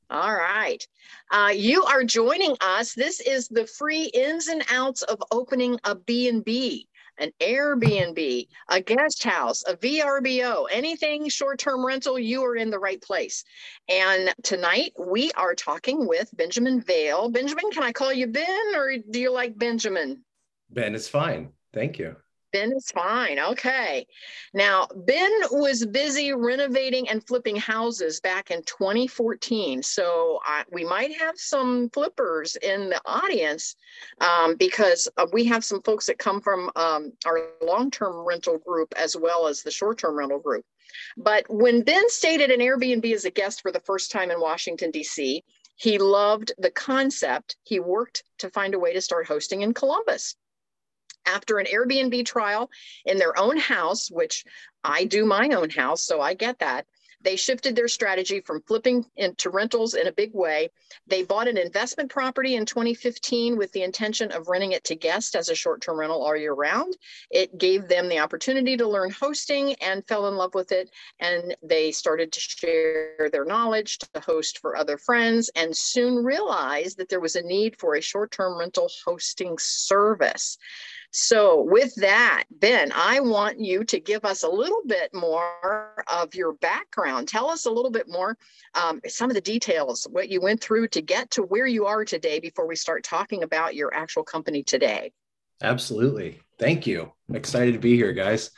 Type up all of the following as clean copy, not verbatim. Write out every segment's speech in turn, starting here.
All right. You are joining us. This is the free ins and outs of opening a B&B, an Airbnb, a guest house, a VRBO, anything short-term rental, you are in the right place. And tonight we are talking with Benjamin Vale. Benjamin, can I call you Ben or do you like Benjamin? Ben is fine. Thank you. Ben is fine. Okay. Now, Ben was busy renovating and flipping houses back in 2014. So we might have some flippers in the audience because we have some folks that come from our long-term rental group as well as the short-term rental group. But when Ben stayed at an Airbnb as a guest for the first time in Washington, D.C., he loved the concept. He worked to find a way to start hosting in Columbus. After an Airbnb trial in their own house, which I do my own house, so I get that, they shifted their strategy from flipping into rentals in a big way. They bought an investment property in 2015 with the intention of renting it to guests as a short-term rental all year round. It gave them the opportunity to learn hosting and fell in love with it. And they started to share their knowledge to host for other friends and soon realized that there was a need for a short-term rental hosting service. So with that, Ben, I want you to give us a little bit more of your background. Tell us a little bit more, some of the details, what you went through to get to where you are today before we start talking about your actual company today. Absolutely. Thank you. I'm excited to be here, guys.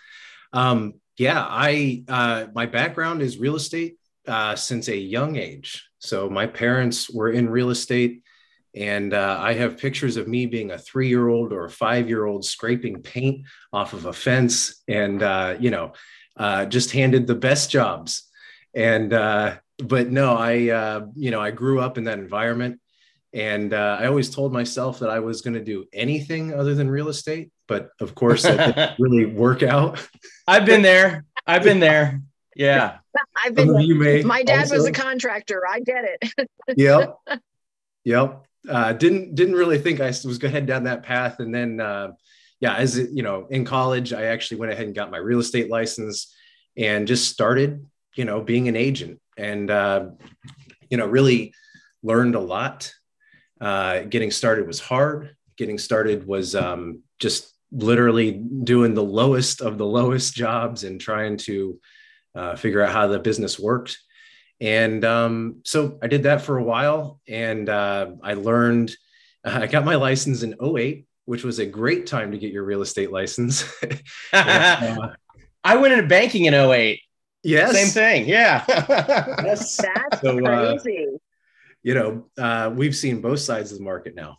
My background is real estate since a young age. So my parents were in real estate. And I have pictures of me being a 3-year-old or a 5-year-old scraping paint off of a fence and, just handed the best jobs. And, but no, I grew up in that environment and I always told myself that I was going to do anything other than real estate. But of course, that didn't really work out. I've been there. Yeah. I've been, my dad also. was a contractor. I get it. Yep. Didn't really think I was going to head down that path. And then, in college, I actually went ahead and got my real estate license and just started, being an agent and, really learned a lot. Getting started was hard. Getting started was just literally doing the lowest of the lowest jobs and trying to figure out how the business worked. And so I did that for a while and I learned, I got my license in 2008, which was a great time to get your real estate license. I went into banking in 2008. Yes. Same thing. Yeah. Yes. That's crazy. We've seen both sides of the market now.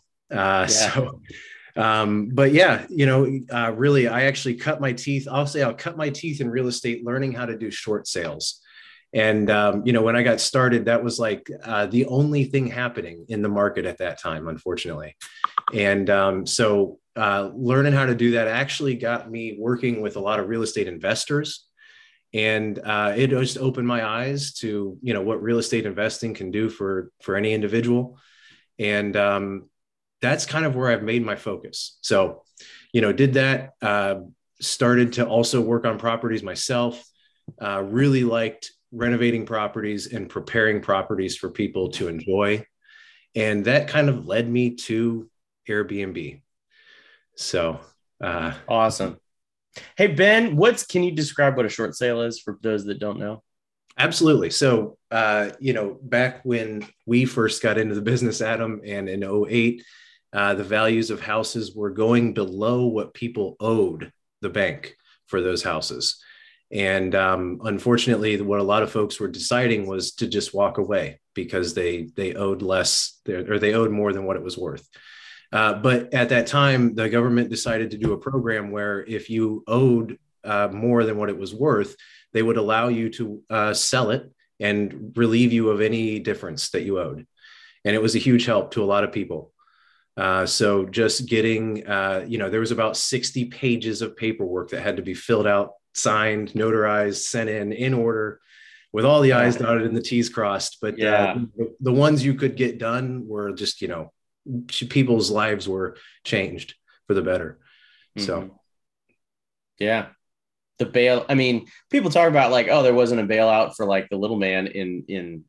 Really, I actually cut my teeth. I'll cut my teeth in real estate, learning how to do short sales. And, when I got started, that was like the only thing happening in the market at that time, unfortunately. And learning how to do that actually got me working with a lot of real estate investors. And it just opened my eyes to, what real estate investing can do for any individual. And that's kind of where I've made my focus. So, did that, started to also work on properties myself, really liked renovating properties and preparing properties for people to enjoy. And that kind of led me to Airbnb. So awesome. Hey, Ben, can you describe what a short sale is for those that don't know? Absolutely. So, back when we first got into the business, Adam, and in 2008, the values of houses were going below what people owed the bank for those houses. And unfortunately, what a lot of folks were deciding was to just walk away because they owed less or they owed more than what it was worth. But at that time, the government decided to do a program where if you owed more than what it was worth, they would allow you to sell it and relieve you of any difference that you owed. And it was a huge help to a lot of people. So just getting, there was about 60 pages of paperwork that had to be filled out, signed, notarized, sent in order with all the I's dotted and the T's crossed. But the ones you could get done were just, people's lives were changed for the better. Mm-hmm. So, yeah. The bail. I mean, people talk about like, oh, there wasn't a bailout for like the little man in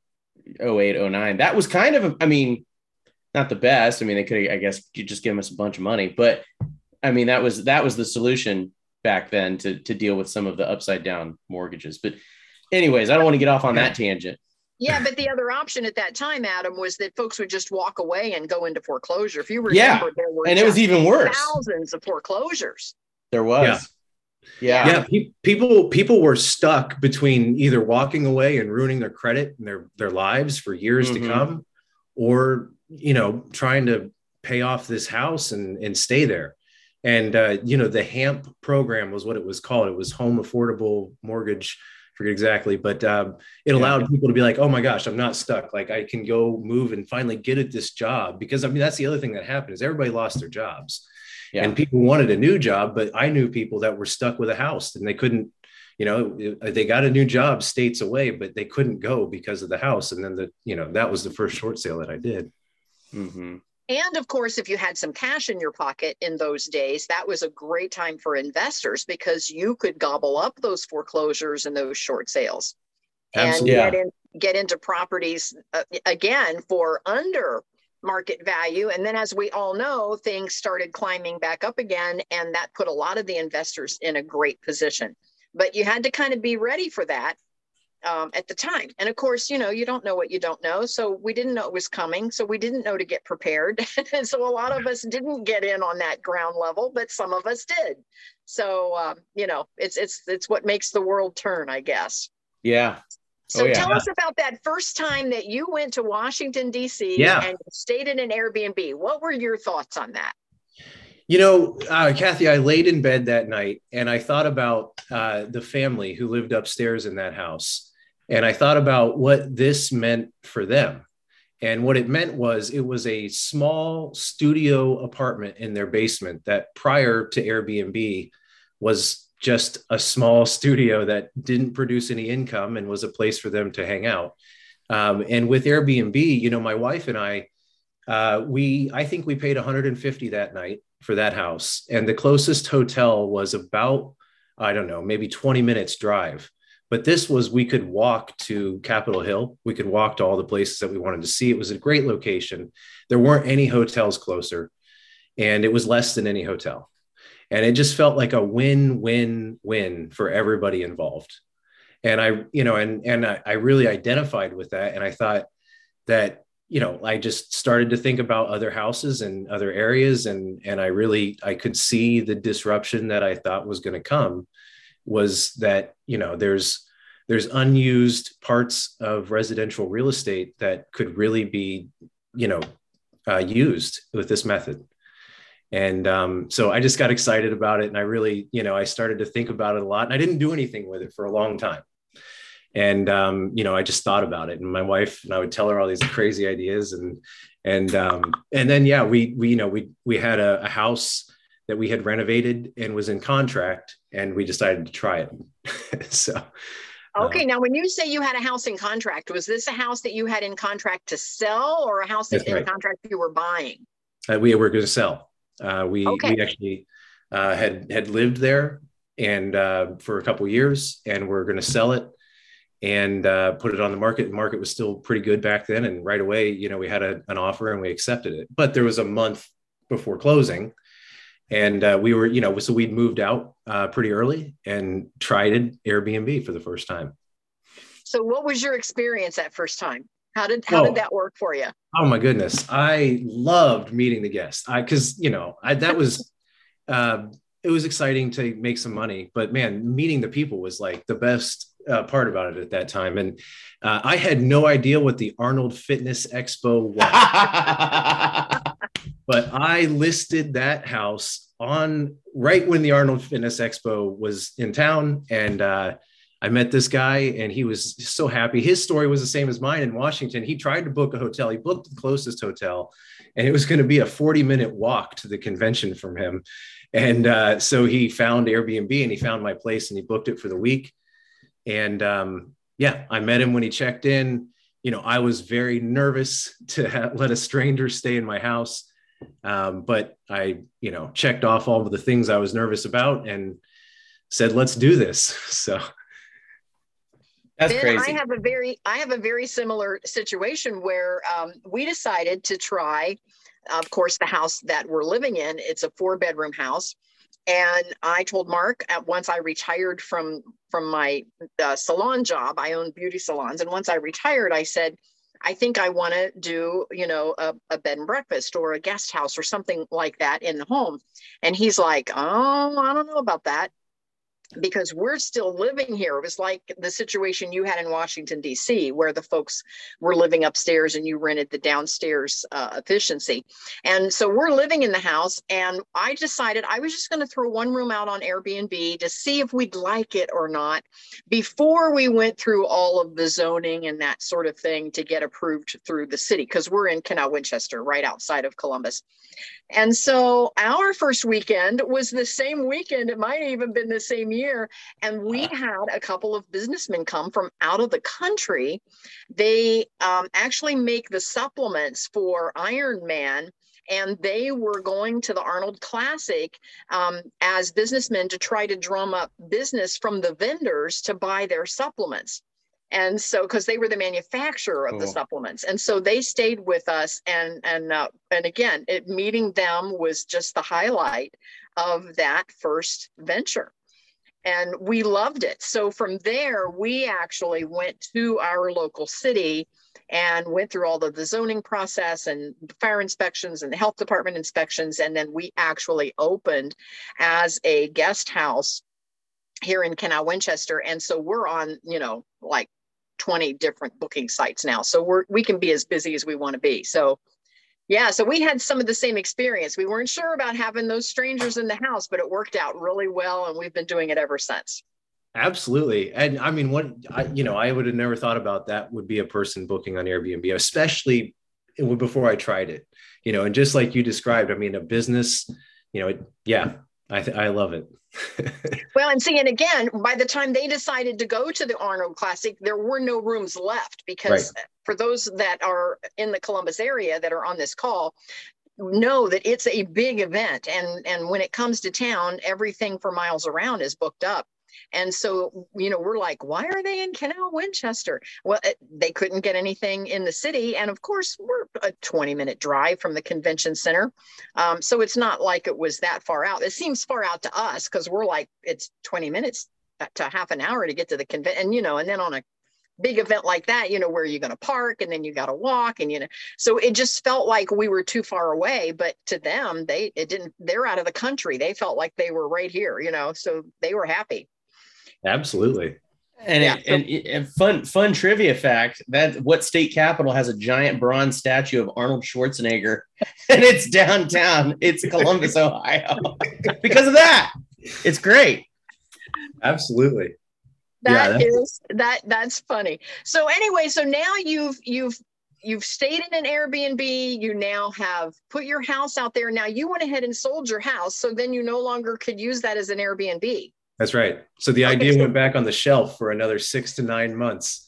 08, 09. That was kind of, I mean, not the best. I mean, they could, I guess, you just give us a bunch of money, but I mean, that was the solution back then to deal with some of the upside down mortgages. But anyways, I don't want to get off on that tangent. Yeah, but the other option at that time, Adam, was that folks would just walk away and go into foreclosure. If you remember, there were and it was even worse. Thousands of foreclosures. There was. Yeah. People were stuck between either walking away and ruining their credit and their lives for years to come, or, you know, trying to pay off this house and stay there. And, you know, the HAMP program was what it was called. It was Home Affordable Mortgage, forget exactly, but it allowed people to be like, oh my gosh, I'm not stuck. Like I can go move and finally get at this job. Because I mean, that's the other thing that happened is everybody lost their jobs and people wanted a new job, but I knew people that were stuck with a house and they couldn't, you know, they got a new job states away, but they couldn't go because of the house. And then that was the first short sale that I did. Mm-hmm. And of course, if you had some cash in your pocket in those days, that was a great time for investors because you could gobble up those foreclosures and those short sales and get into properties again for under market value. And then, as we all know, things started climbing back up again, and that put a lot of the investors in a great position. But you had to kind of be ready for that. At the time. And of course, you know, you don't know what you don't know. So we didn't know it was coming. So we didn't know to get prepared. And so a lot of us didn't get in on that ground level, but some of us did. So, you know, it's what makes the world turn, I guess. Yeah. So tell us about that first time that you went to Washington, D.C. and stayed in an Airbnb. What were your thoughts on that? You know, Kathy, I laid in bed that night and I thought about the family who lived upstairs in that house. And I thought about what this meant for them. And what it meant was it was a small studio apartment in their basement that prior to Airbnb was just a small studio that didn't produce any income and was a place for them to hang out. And with Airbnb, you know, my wife and I think we paid $150 that night for that house. And the closest hotel was about, I don't know, maybe 20 minutes drive. But we could walk to Capitol Hill. We could walk to all the places that we wanted to see. It was a great location. There weren't any hotels closer, and it was less than any hotel. And it just felt like a win-win-win for everybody involved. And I really identified with that. And I thought that, you know, I just started to think about other houses and other areas. And I could see the disruption that I thought was going to come was that, you know, there's unused parts of residential real estate that could really be, you know, used with this method. And so I just got excited about it. And I really, you know, I started to think about it a lot and I didn't do anything with it for a long time. And, you know, I just thought about it and my wife and I would tell her all these crazy ideas and then, yeah, we had a house that we had renovated and was in contract and we decided to try it. So. Okay. Now, when you say you had a house in contract, was this a house that you had in contract to sell or a house that in contract you were buying? We were going to sell. We actually had lived there and for a couple of years and we're going to sell it and put it on the market. The market was still pretty good back then. And right away, you know, we had an offer and we accepted it, but there was a month before closing. And we were, you know, so we'd moved out pretty early and tried Airbnb for the first time. So what was your experience that first time? How did that work for you? Oh my goodness. I loved meeting the guests. Cause you know, that was, it was exciting to make some money, but man, meeting the people was like the best part about it at that time. And I had no idea what the Arnold Fitness Expo was. But I listed that house on right when the Arnold Fitness Expo was in town. And I met this guy and he was so happy. His story was the same as mine in Washington. He tried to book a hotel. He booked the closest hotel and it was going to be a 40-minute walk to the convention from him. And so he found Airbnb and he found my place and he booked it for the week. And I met him when he checked in. You know, I was very nervous to let a stranger stay in my house. But I, you know, checked off all of the things I was nervous about and said, let's do this. So. That's Ben, crazy. I have a very similar situation where we decided to try, of course, the house that we're living in. It's a 4-bedroom house, and I told Mark once I retired from my salon job. I own beauty salons, and once I retired, I said, I think I want to do, a bed and breakfast or a guest house or something like that in the home. And he's like, oh, I don't know about that, because we're still living here. It was like the situation you had in Washington, D.C., where the folks were living upstairs and you rented the downstairs efficiency. And so we're living in the house, and I decided I was just going to throw one room out on Airbnb to see if we'd like it or not before we went through all of the zoning and that sort of thing to get approved through the city, because we're in Canal Winchester, right outside of Columbus. And so our first weekend was the same weekend. It might have even been the same year. And we had a couple of businessmen come from out of the country. They actually make the supplements for Iron Man. And they were going to the Arnold Classic as businessmen to try to drum up business from the vendors to buy their supplements. And so, because they were the manufacturer of the supplements, and so they stayed with us, and again, meeting them was just the highlight of that first venture, and we loved it. So from there, we actually went to our local city and went through all of the zoning process and fire inspections and the health department inspections, and then we actually opened as a guest house here in Canal Winchester. And so we're on, like 20 different booking sites now. So we can be as busy as we want to be. So yeah, so we had some of the same experience. We weren't sure about having those strangers in the house, but it worked out really well. And we've been doing it ever since. Absolutely. And I mean, I would have never thought about that would be a person booking on Airbnb, especially before I tried it, and just like you described, I mean, a business, I love it. Well, and again, by the time they decided to go to the Arnold Classic, there were no rooms left, because for those that are in the Columbus area that are on this call, know that it's a big event. And when it comes to town, everything for miles around is booked up. And so, we're like, why are they in Canal Winchester? Well, they couldn't get anything in the city. And of course, we're a 20-minute drive from the convention center. So it's not like it was that far out. It seems far out to us because we're like, it's 20 minutes to half an hour to get to the convention. And then on a big event like that, where you're going to park and then you got to walk, and so it just felt like we were too far away. But to them, they're out of the country. They felt like they were right here, so they were happy. Absolutely. And fun trivia fact, that what state capital has a giant bronze statue of Arnold Schwarzenegger, and it's downtown. It's Columbus, Ohio. Because of that. It's great. Absolutely. That's funny. So anyway, so now you've stayed in an Airbnb. You now have put your house out there. Now you went ahead and sold your house, so then you no longer could use that as an Airbnb. That's right. So the idea went back on the shelf for another 6 to 9 months.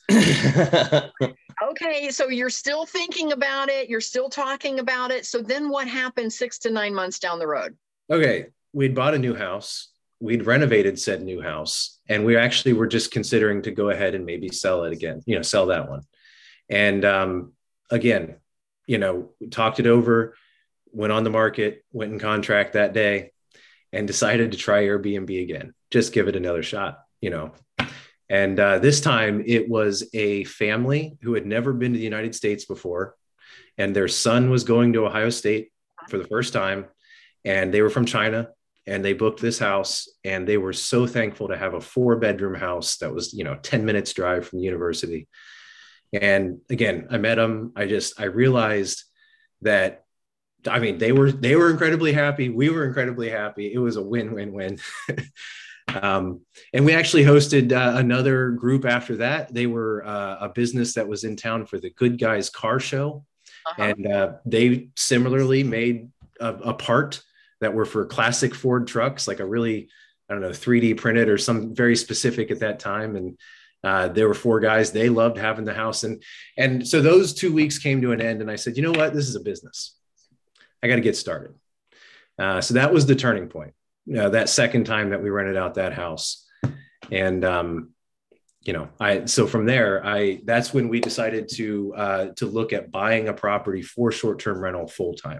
Okay, so you're still thinking about it. You're still talking about it. So then what happened 6 to 9 months down the road? Okay, we'd bought a new house. We'd renovated said new house. And we actually were just considering to go ahead and maybe sell it again, sell that one. And again, talked it over, went on the market, went in contract that day, and decided to try Airbnb again. Just give it another shot, And this time it was a family who had never been to the United States before. And their son was going to Ohio State for the first time. And they were from China, and they booked this house. And they were so thankful to have a 4-bedroom house that was, 10 minutes drive from the university. And again, I met them. I realized that, I mean, they were incredibly happy. We were incredibly happy. It was a win-win-win. And we actually hosted another group after that. They were a business that was in town for the Good Guys Car Show. And they similarly made a part that were for classic Ford trucks, like a really, 3D printed or some very specific at that time. And there were 4 guys. They loved having the house. And so those 2 weeks came to an end. And I said, you know what? This is a business. I got to get started. So that was the turning point. That second time that we rented out that house. And so from there, that's when we decided to look at buying a property for short-term rental full-time.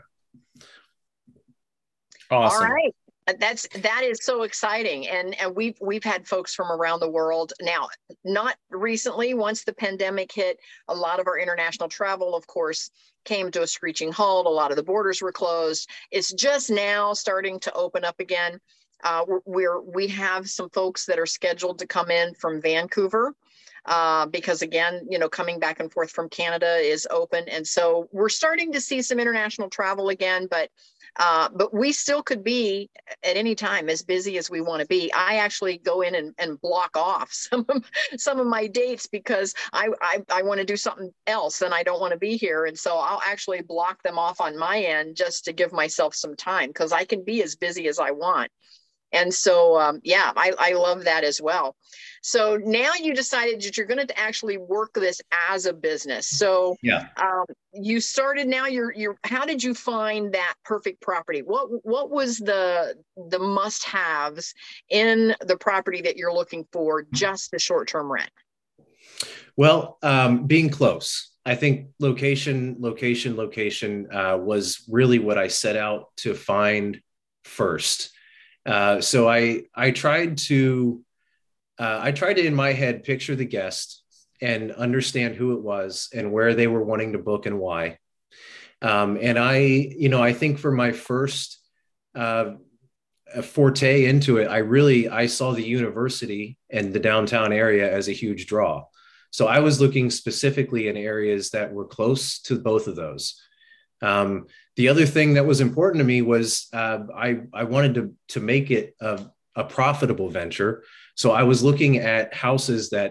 Awesome. All right. That is so exciting. And we've had folks from around the world. Now, not recently, once the pandemic hit, a lot of our international travel, of course, came to a screeching halt. A lot of the borders were closed. It's just now starting to open up again. We have some folks that are scheduled to come in from Vancouver. Because again, coming back and forth from Canada is open. And so we're starting to see some international travel again, but we still could be at any time as busy as we want to be. I actually go in and block off some of my dates because I want to do something else and I don't want to be here. And so I'll actually block them off on my end just to give myself some time, because I can be as busy as I want. And so, I love that as well. So now you decided that you're going to actually work this as a business. So you started now how did you find that perfect property? What was the must-haves in the property that you're looking for, just the short-term rent? Well, being close. I think location was really what I set out to find first. So I tried to in my head picture the guest and understand who it was and where they were wanting to book and why. And I think for my first forte into it, I saw the university and the downtown area as a huge draw. So I was looking specifically in areas that were close to both of those. The other thing that was important to me was I wanted to make it a profitable venture. So I was looking at houses that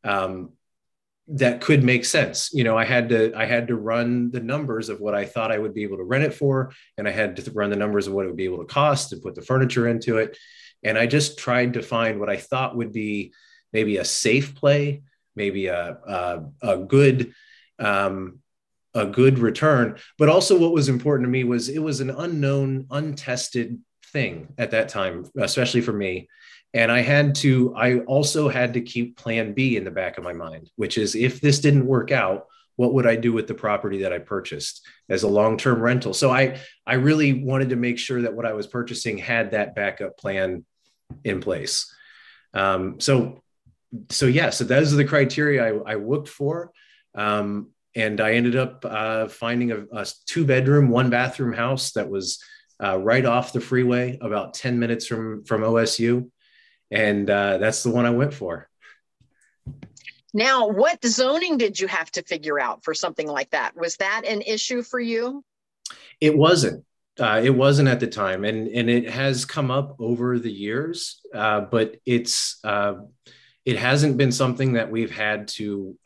could make sense. I had to run the numbers of what I thought I would be able to rent it for, and I had to run the numbers of what it would be able to cost and put the furniture into it. And I just tried to find what I thought would be maybe a safe play, maybe a good return. But also what was important to me was it was an unknown, untested thing at that time, especially for me. And I also had to keep plan B in the back of my mind, which is, if this didn't work out, what would I do with the property that I purchased as a long-term rental? So I really wanted to make sure that what I was purchasing had that backup plan in place. So those are the criteria I looked for. And I ended up finding a 2-bedroom, 1-bathroom house that was right off the freeway, about 10 minutes from OSU. And that's the one I went for. Now, what zoning did you have to figure out for something like that? Was that an issue for you? It wasn't. It wasn't at the time. And it has come up over the years, but it hasn't been something that we've had to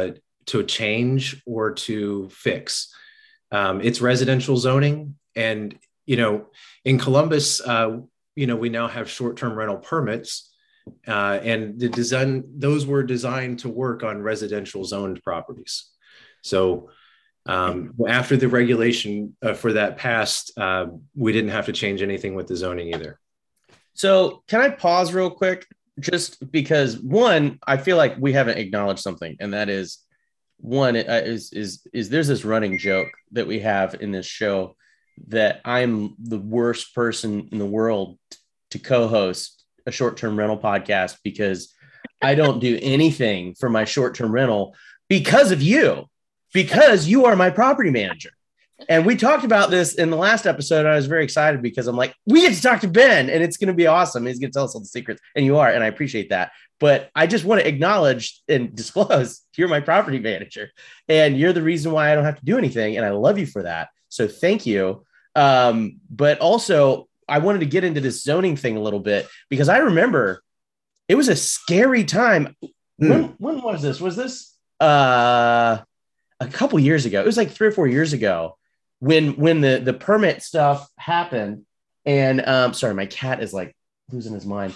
change or to fix. It's residential zoning. And, in Columbus, we now have short-term rental permits, and those were designed to work on residential zoned properties. So after the regulation for that passed, we didn't have to change anything with the zoning either. So can I pause real quick? Just because, one, I feel like we haven't acknowledged something, and that is, one, is there's this running joke that we have in this show that I'm the worst person in the world to co-host a short-term rental podcast, because I don't do anything for my short-term rental because of you, because you are my property manager. And we talked about this in the last episode. I was very excited because I'm like, we get to talk to Ben and it's going to be awesome. He's going to tell us all the secrets, and you are, and I appreciate that. But I just want to acknowledge and disclose you're my property manager, and you're the reason why I don't have to do anything. And I love you for that. So thank you. But also I wanted to get into this zoning thing a little bit, because I remember it was a scary time. When was this? Was this a couple years ago? It was like 3 or 4 years ago when the permit stuff happened. And sorry, my cat is like losing his mind.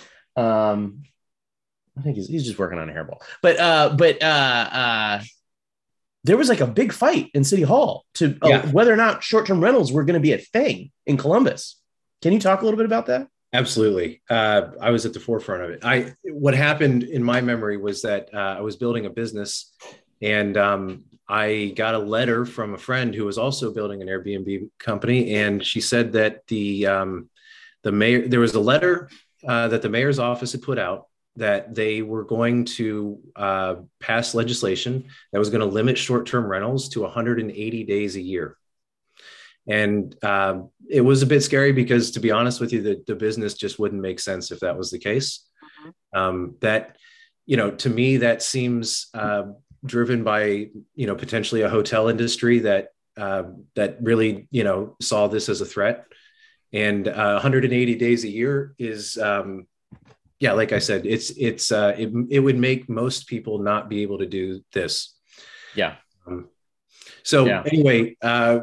I think he's just working on a hairball. But there was like a big fight in City Hall to whether or not short-term rentals were going to be a thing in Columbus. Can you talk a little bit about that? Absolutely. I was at the forefront of it. What happened in my memory was that I was building a business, and I got a letter from a friend who was also building an Airbnb company, and she said that the mayor, there was a letter that the mayor's office had put out that they were going to pass legislation that was going to limit short-term rentals to 180 days a year. And it was a bit scary because, to be honest with you, the business just wouldn't make sense if that was the case. That, to me, that seems driven by, potentially a hotel industry that really, saw this as a threat. And 180 days a year is, like I said, it would make most people not be able to do this. Yeah. Anyway,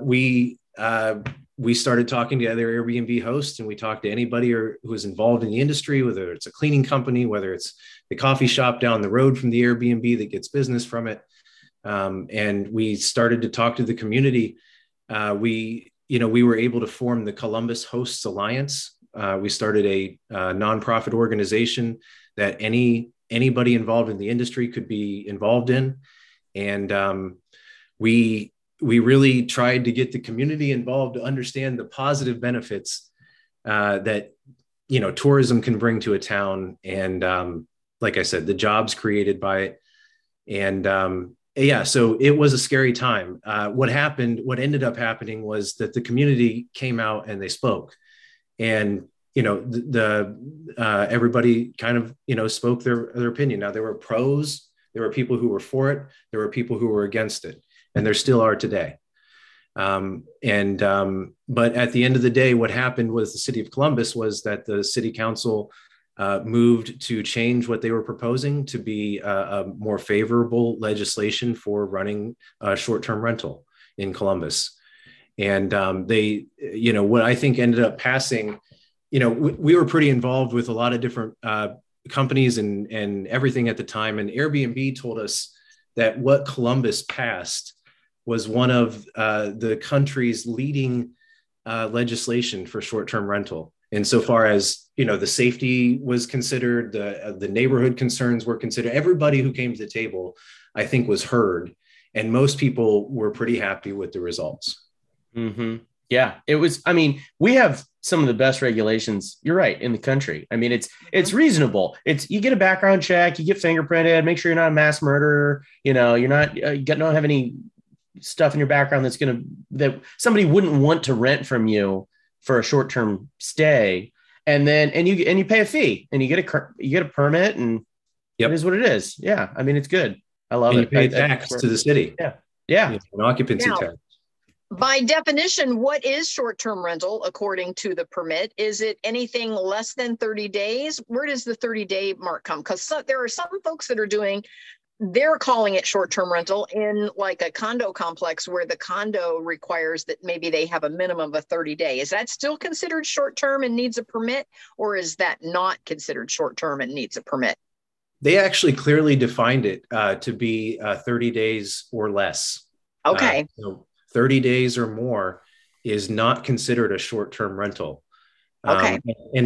we started talking to other Airbnb hosts, and we talked to anybody who is involved in the industry, whether it's a cleaning company, whether it's the coffee shop down the road from the Airbnb that gets business from it. And we started to talk to the community. We were able to form the Columbus Hosts Alliance. We started a nonprofit organization that anybody involved in the industry could be involved in. And we really tried to get the community involved to understand the positive benefits that, tourism can bring to a town. And like I said, the jobs created by it. And so it was a scary time. What ended up happening was that the community came out and they spoke. And, everybody kind of, spoke their opinion. Now, there were pros, there were people who were for it, there were people who were against it. And there still are today. But at the end of the day, what happened with the city of Columbus was that the city council moved to change what they were proposing to be a more favorable legislation for running a short-term rental in Columbus. And they, what I think ended up passing, we were pretty involved with a lot of different companies and everything at the time. And Airbnb told us that what Columbus passed was one of the country's leading legislation for short-term rental. Insofar as, the safety was considered, the neighborhood concerns were considered, everybody who came to the table, I think, was heard. And most people were pretty happy with the results. Mm-hmm. Yeah, it was. I mean, we have some of the best regulations. You're right, in the country. I mean, it's reasonable. You get a background check, you get fingerprinted, make sure you're not a mass murderer. You're not, you don't have any stuff in your background that somebody wouldn't want to rent from you for a short-term stay. And you pay a fee and you get a permit, and It is what it is. Yeah, I mean, it's good. I love it. You pay tax to the city. Yeah, an occupancy tax. By definition, what is short-term rental according to the permit? Is it anything less than 30 days? Where does the 30-day mark come? Because there are some folks that are they're calling it short-term rental in like a condo complex where the condo requires that maybe they have a minimum of 30-day. Is that still considered short-term and needs a permit? Or is that not considered short-term and needs a permit? They actually clearly defined it to be 30 days or less. Okay. 30 days or more is not considered a short-term rental. Okay.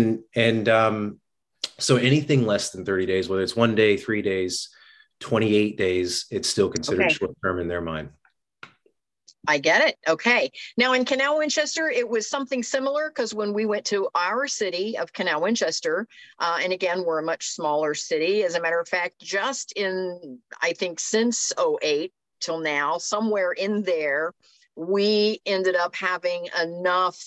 So anything less than 30 days, whether it's 1 day, 3 days, 28 days, it's still considered short-term in their mind. I get it. Okay. Now in Canal Winchester, it was something similar because when we went to our city of Canal Winchester, and again, we're a much smaller city. As a matter of fact, just I think since 2008 till now, somewhere in there, we ended up having enough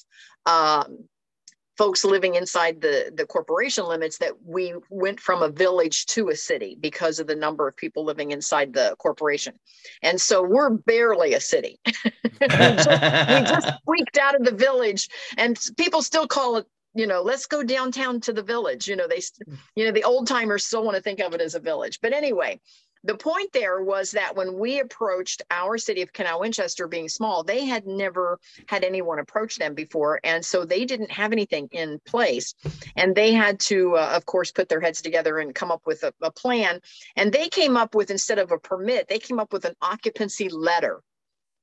folks living inside the corporation limits that we went from a village to a city because of the number of people living inside the corporation. And so we're barely a city. we just squeaked out of the village, and people still call it, let's go downtown to the village. The old timers still want to think of it as a village. But anyway, the point there was that when we approached our city of Canal Winchester being small, they had never had anyone approach them before. And so they didn't have anything in place. And they had to, of course, put their heads together and come up with a plan. And they came up with, instead of a permit, they came up with an occupancy letter.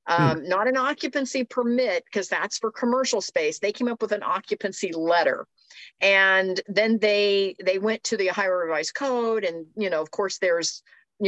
Not an occupancy permit, because that's for commercial space. They came up with an occupancy letter. And then they went to the Ohio Revised Code, and of course there's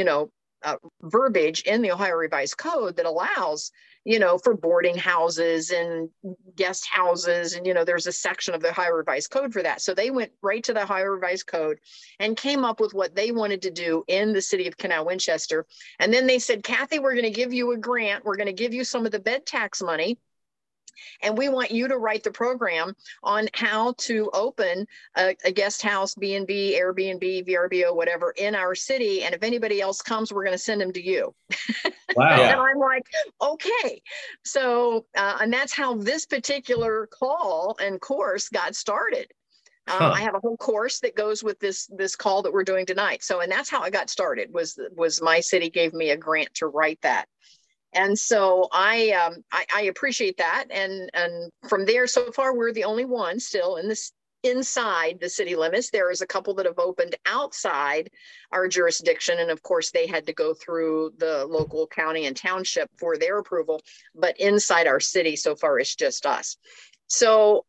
verbiage in the Ohio Revised Code that allows for boarding houses and guest houses, and there's a section of the Ohio Revised Code for that. So they went right to the Ohio Revised Code and came up with what they wanted to do in the city of Canal Winchester. And then they said, Kathy, we're going to give you a grant. We're going to give you some of the bed tax money, and we want you to write the program on how to open a guest house, B&B, Airbnb, VRBO, whatever, in our city. And if anybody else comes, we're going to send them to you. Wow. And I'm like, okay. So, and that's how this particular call and course got started. I have a whole course that goes with this call that we're doing tonight. So, and that's how it got started, was my city gave me a grant to write that. And so I appreciate that. And from there, so far, we're the only one still inside the city limits. There is a couple that have opened outside our jurisdiction. And of course, they had to go through the local county and township for their approval. But inside our city, so far, it's just us. So.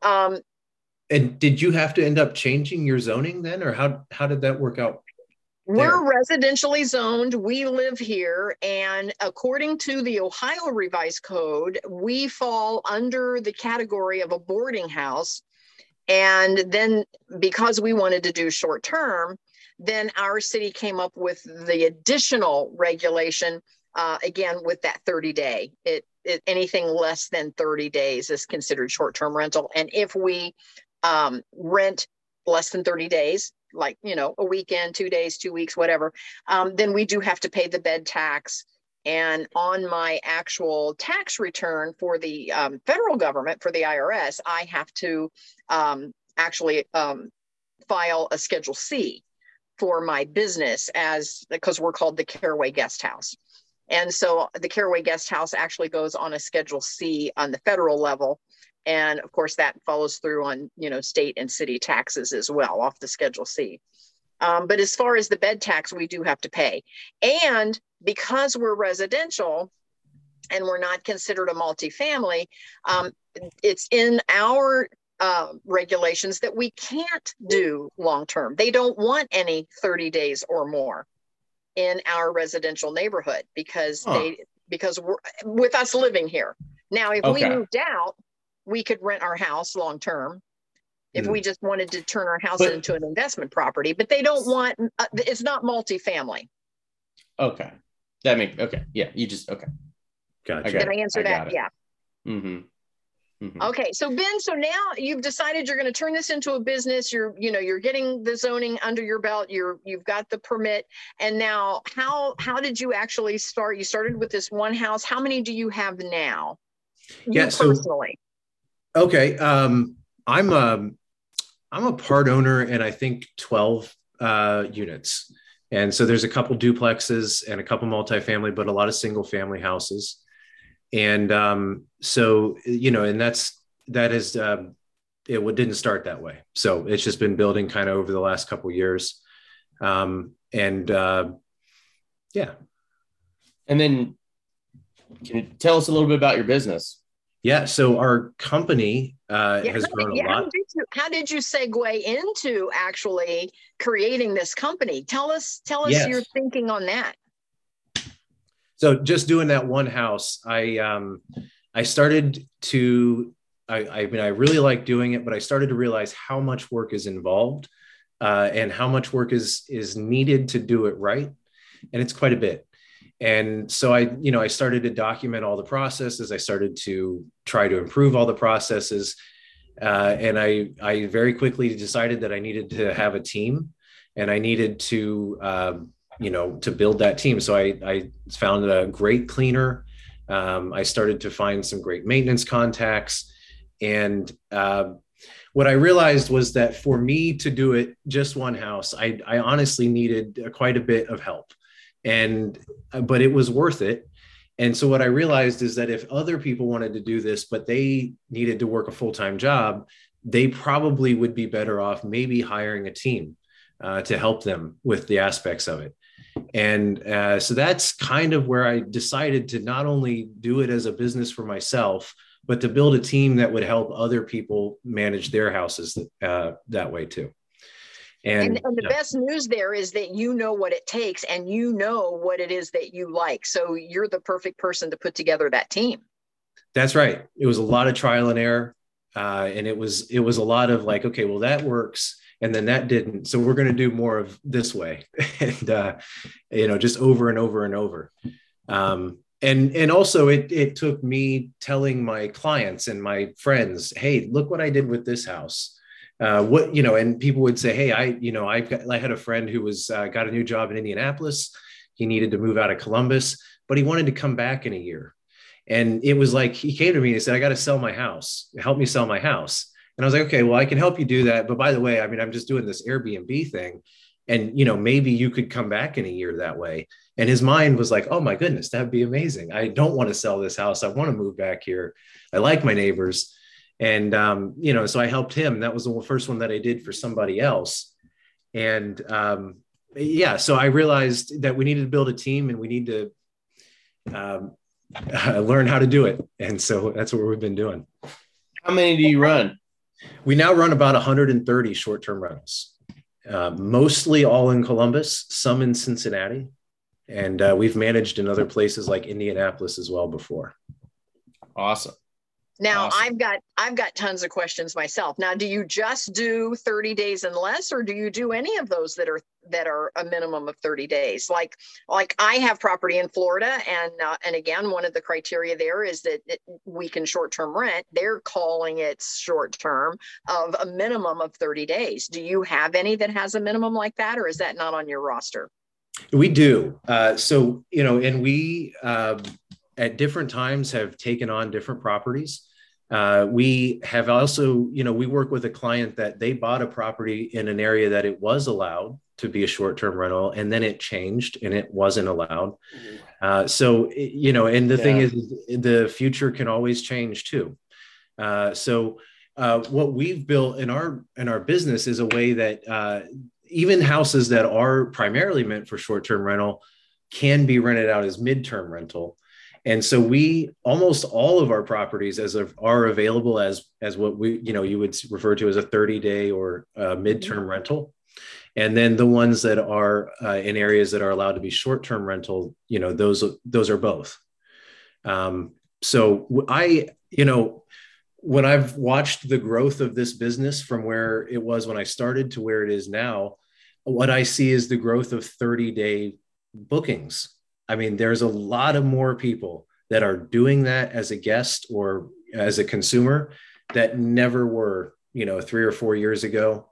And did you have to end up changing your zoning then, or how did that work out? We're residentially zoned. We live here. And according to the Ohio Revised Code, we fall under the category of a boarding house. And then because we wanted to do short term, then our city came up with the additional regulation, again, with that 30-day. Anything less than 30 days is considered short term rental. And if we rent less than 30 days, like, a weekend, 2 days, 2 weeks, whatever, then we do have to pay the bed tax. And on my actual tax return for the federal government, for the IRS, I have to actually file a Schedule C for my business, because we're called the Caraway Guest House. And so the Caraway Guest House actually goes on a Schedule C on the federal level. And of course, that follows through on, state and city taxes as well off the Schedule C. But as far as the bed tax, we do have to pay. And because we're residential and we're not considered a multifamily, it's in our regulations that we can't do long-term. They don't want any 30 days or more in our residential neighborhood because we're, with us living here. Now, if we moved out, we could rent our house long-term if we just wanted to turn our house into an investment property, but they don't want, it's not multifamily. Okay. Yeah. Gotcha. Did I answer that? Yeah. Mm-hmm. Mm-hmm. Okay. So Ben, so now you've decided you're going to turn this into a business. You're getting the zoning under your belt. You've got the permit. And now how did you actually start? You started with this one house. How many do you have now? Personally. Okay. I'm a part owner in, I think, 12 units. And so there's a couple duplexes and a couple multifamily, but a lot of single family houses. And so, and that is, it didn't start that way. So it's just been building kind of over the last couple of years. Yeah. And then can you tell us a little bit about your business? Yeah. So our company has grown a lot. How did you segue into actually creating this company? Tell us your thinking on that. So just doing that one house, I started to, I really like doing it, but I started to realize how much work is involved and how much work is needed to do it right. And it's quite a bit. And so I started to document all the processes. I started to try to improve all the processes. And I very quickly decided that I needed to have a team and I needed to, to build that team. So I found a great cleaner. I started to find some great maintenance contacts. And what I realized was that for me to do it just one house, I honestly needed quite a bit of help. But it was worth it. And so what I realized is that if other people wanted to do this, but they needed to work a full-time job, they probably would be better off maybe hiring a team to help them with the aspects of it. And so that's kind of where I decided to not only do it as a business for myself, but to build a team that would help other people manage their houses that way too. And the best news there is that you know what it takes and you know what it is that you like. So you're the perfect person to put together that team. That's right. It was a lot of trial and error. And it was a lot of like, okay, well, that works. And then that didn't. So we're going to do more of this way. And, just over and over and over. And also it took me telling my clients and my friends, hey, look what I did with this house. And people would say, hey, I had a friend who got a new job in Indianapolis. He needed to move out of Columbus, but he wanted to come back in a year. And it was like, he came to me and said, I got to sell my house. Help me sell my house. And I was like, okay, well, I can help you do that. But by the way, I'm just doing this Airbnb thing. And, maybe you could come back in a year that way. And his mind was like, oh my goodness, that'd be amazing. I don't want to sell this house. I want to move back here. I like my neighbors. And, so I helped him. That was the first one that I did for somebody else. And so I realized that we needed to build a team and we need to learn how to do it. And so that's what we've been doing. How many do you run? We now run about 130 short-term rentals, mostly all in Columbus, some in Cincinnati. And we've managed in other places like Indianapolis as well before. Awesome. Now, awesome. I've got tons of questions myself. Now, do you just do 30 days and less, or do you do any of those that are a minimum of 30 days? Like I have property in Florida, and again, one of the criteria there is that we can short-term rent. They're calling it short-term of a minimum of 30 days. Do you have any that has a minimum like that, or is that not on your roster? We do. And we at different times have taken on different properties. We have also, we work with a client that they bought a property in an area that it was allowed to be a short-term rental, and then it changed and it wasn't allowed. And the thing is, the future can always change too. What we've built in our business is a way that even houses that are primarily meant for short-term rental can be rented out as midterm rental. And so almost all of our properties are available as what you would refer to as a 30-day or midterm rental. And then the ones that are in areas that are allowed to be short-term rental, those are both. When I've watched the growth of this business from where it was when I started to where it is now, what I see is the growth of 30-day bookings. There's a lot of more people that are doing that as a guest or as a consumer that never were, 3 or 4 years ago.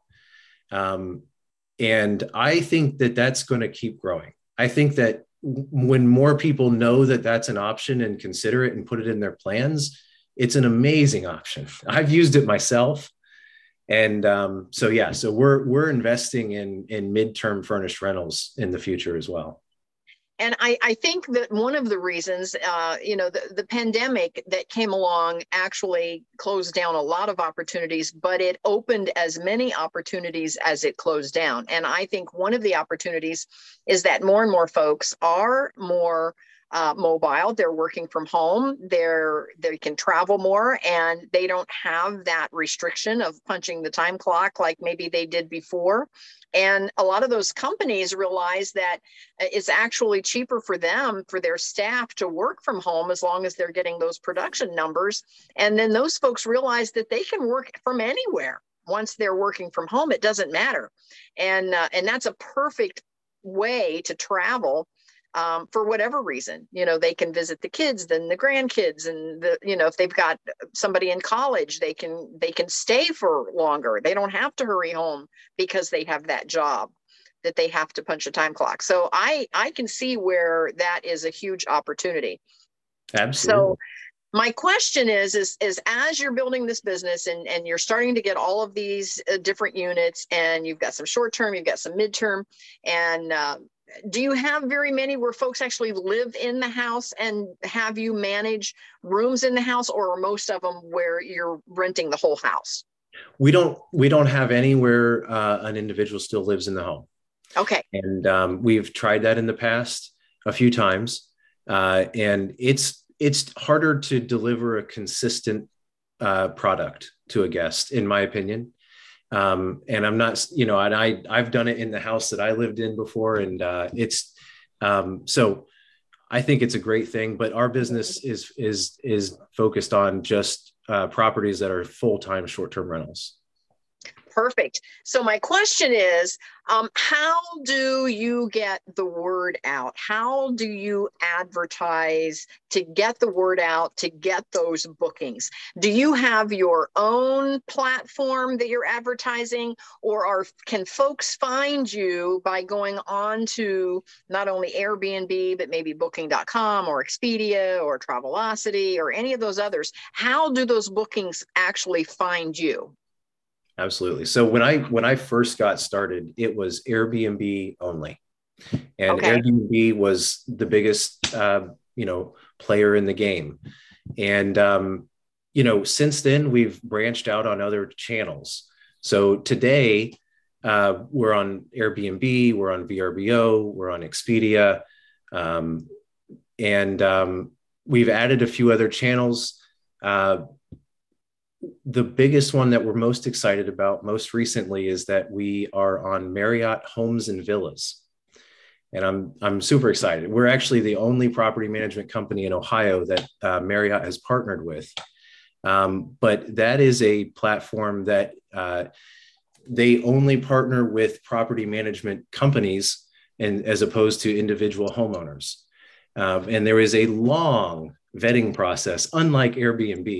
And I think that that's going to keep growing. I think that when more people know that that's an option and consider it and put it in their plans, it's an amazing option. I've used it myself. And so we're investing in midterm furnished rentals in the future as well. And I think that one of the reasons, the pandemic that came along actually closed down a lot of opportunities, but it opened as many opportunities as it closed down. And I think one of the opportunities is that more and more folks are more mobile. They're working from home. They can travel more, and they don't have that restriction of punching the time clock like maybe they did before. And a lot of those companies realize that it's actually cheaper for them, for their staff to work from home as long as they're getting those production numbers. And then those folks realize that they can work from anywhere. Once they're working from home, it doesn't matter. And that's a perfect way to travel. For whatever reason, they can visit the kids, then the grandkids, and if they've got somebody in college, they can stay for longer. They don't have to hurry home because they have that job that they have to punch a time clock. So I can see where that is a huge opportunity. Absolutely. So my question is as you're building this business and you're starting to get all of these different units, and you've got some short term, you've got some midterm, and do you have very many where folks actually live in the house, and have you manage rooms in the house, or are most of them where you're renting the whole house? We don't have any where an individual still lives in the home. Okay. And we've tried that in the past a few times. And it's it's harder to deliver a consistent product to a guest, in my opinion. And I'm not, and I've done it in the house that I lived in before, and so I think it's a great thing. But our business is focused on just properties that are full-time short-term rentals. Perfect. So my question is, how do you get the word out? How do you advertise to get the word out, to get those bookings? Do you have your own platform that you're advertising, or can folks find you by going on to not only Airbnb, but maybe booking.com or Expedia or Travelocity or any of those others? How do those bookings actually find you? Absolutely. So when I first got started, it was Airbnb only, and Okay. Airbnb was the biggest player in the game. And since then we've branched out on other channels. So today we're on Airbnb, we're on VRBO, we're on Expedia, and we've added a few other channels. The biggest one that we're most excited about most recently is that we are on Marriott Homes and Villas. And I'm super excited. We're actually the only property management company in Ohio that Marriott has partnered with. But that is a platform that they only partner with property management companies, and as opposed to individual homeowners. And there is a long vetting process, unlike Airbnb.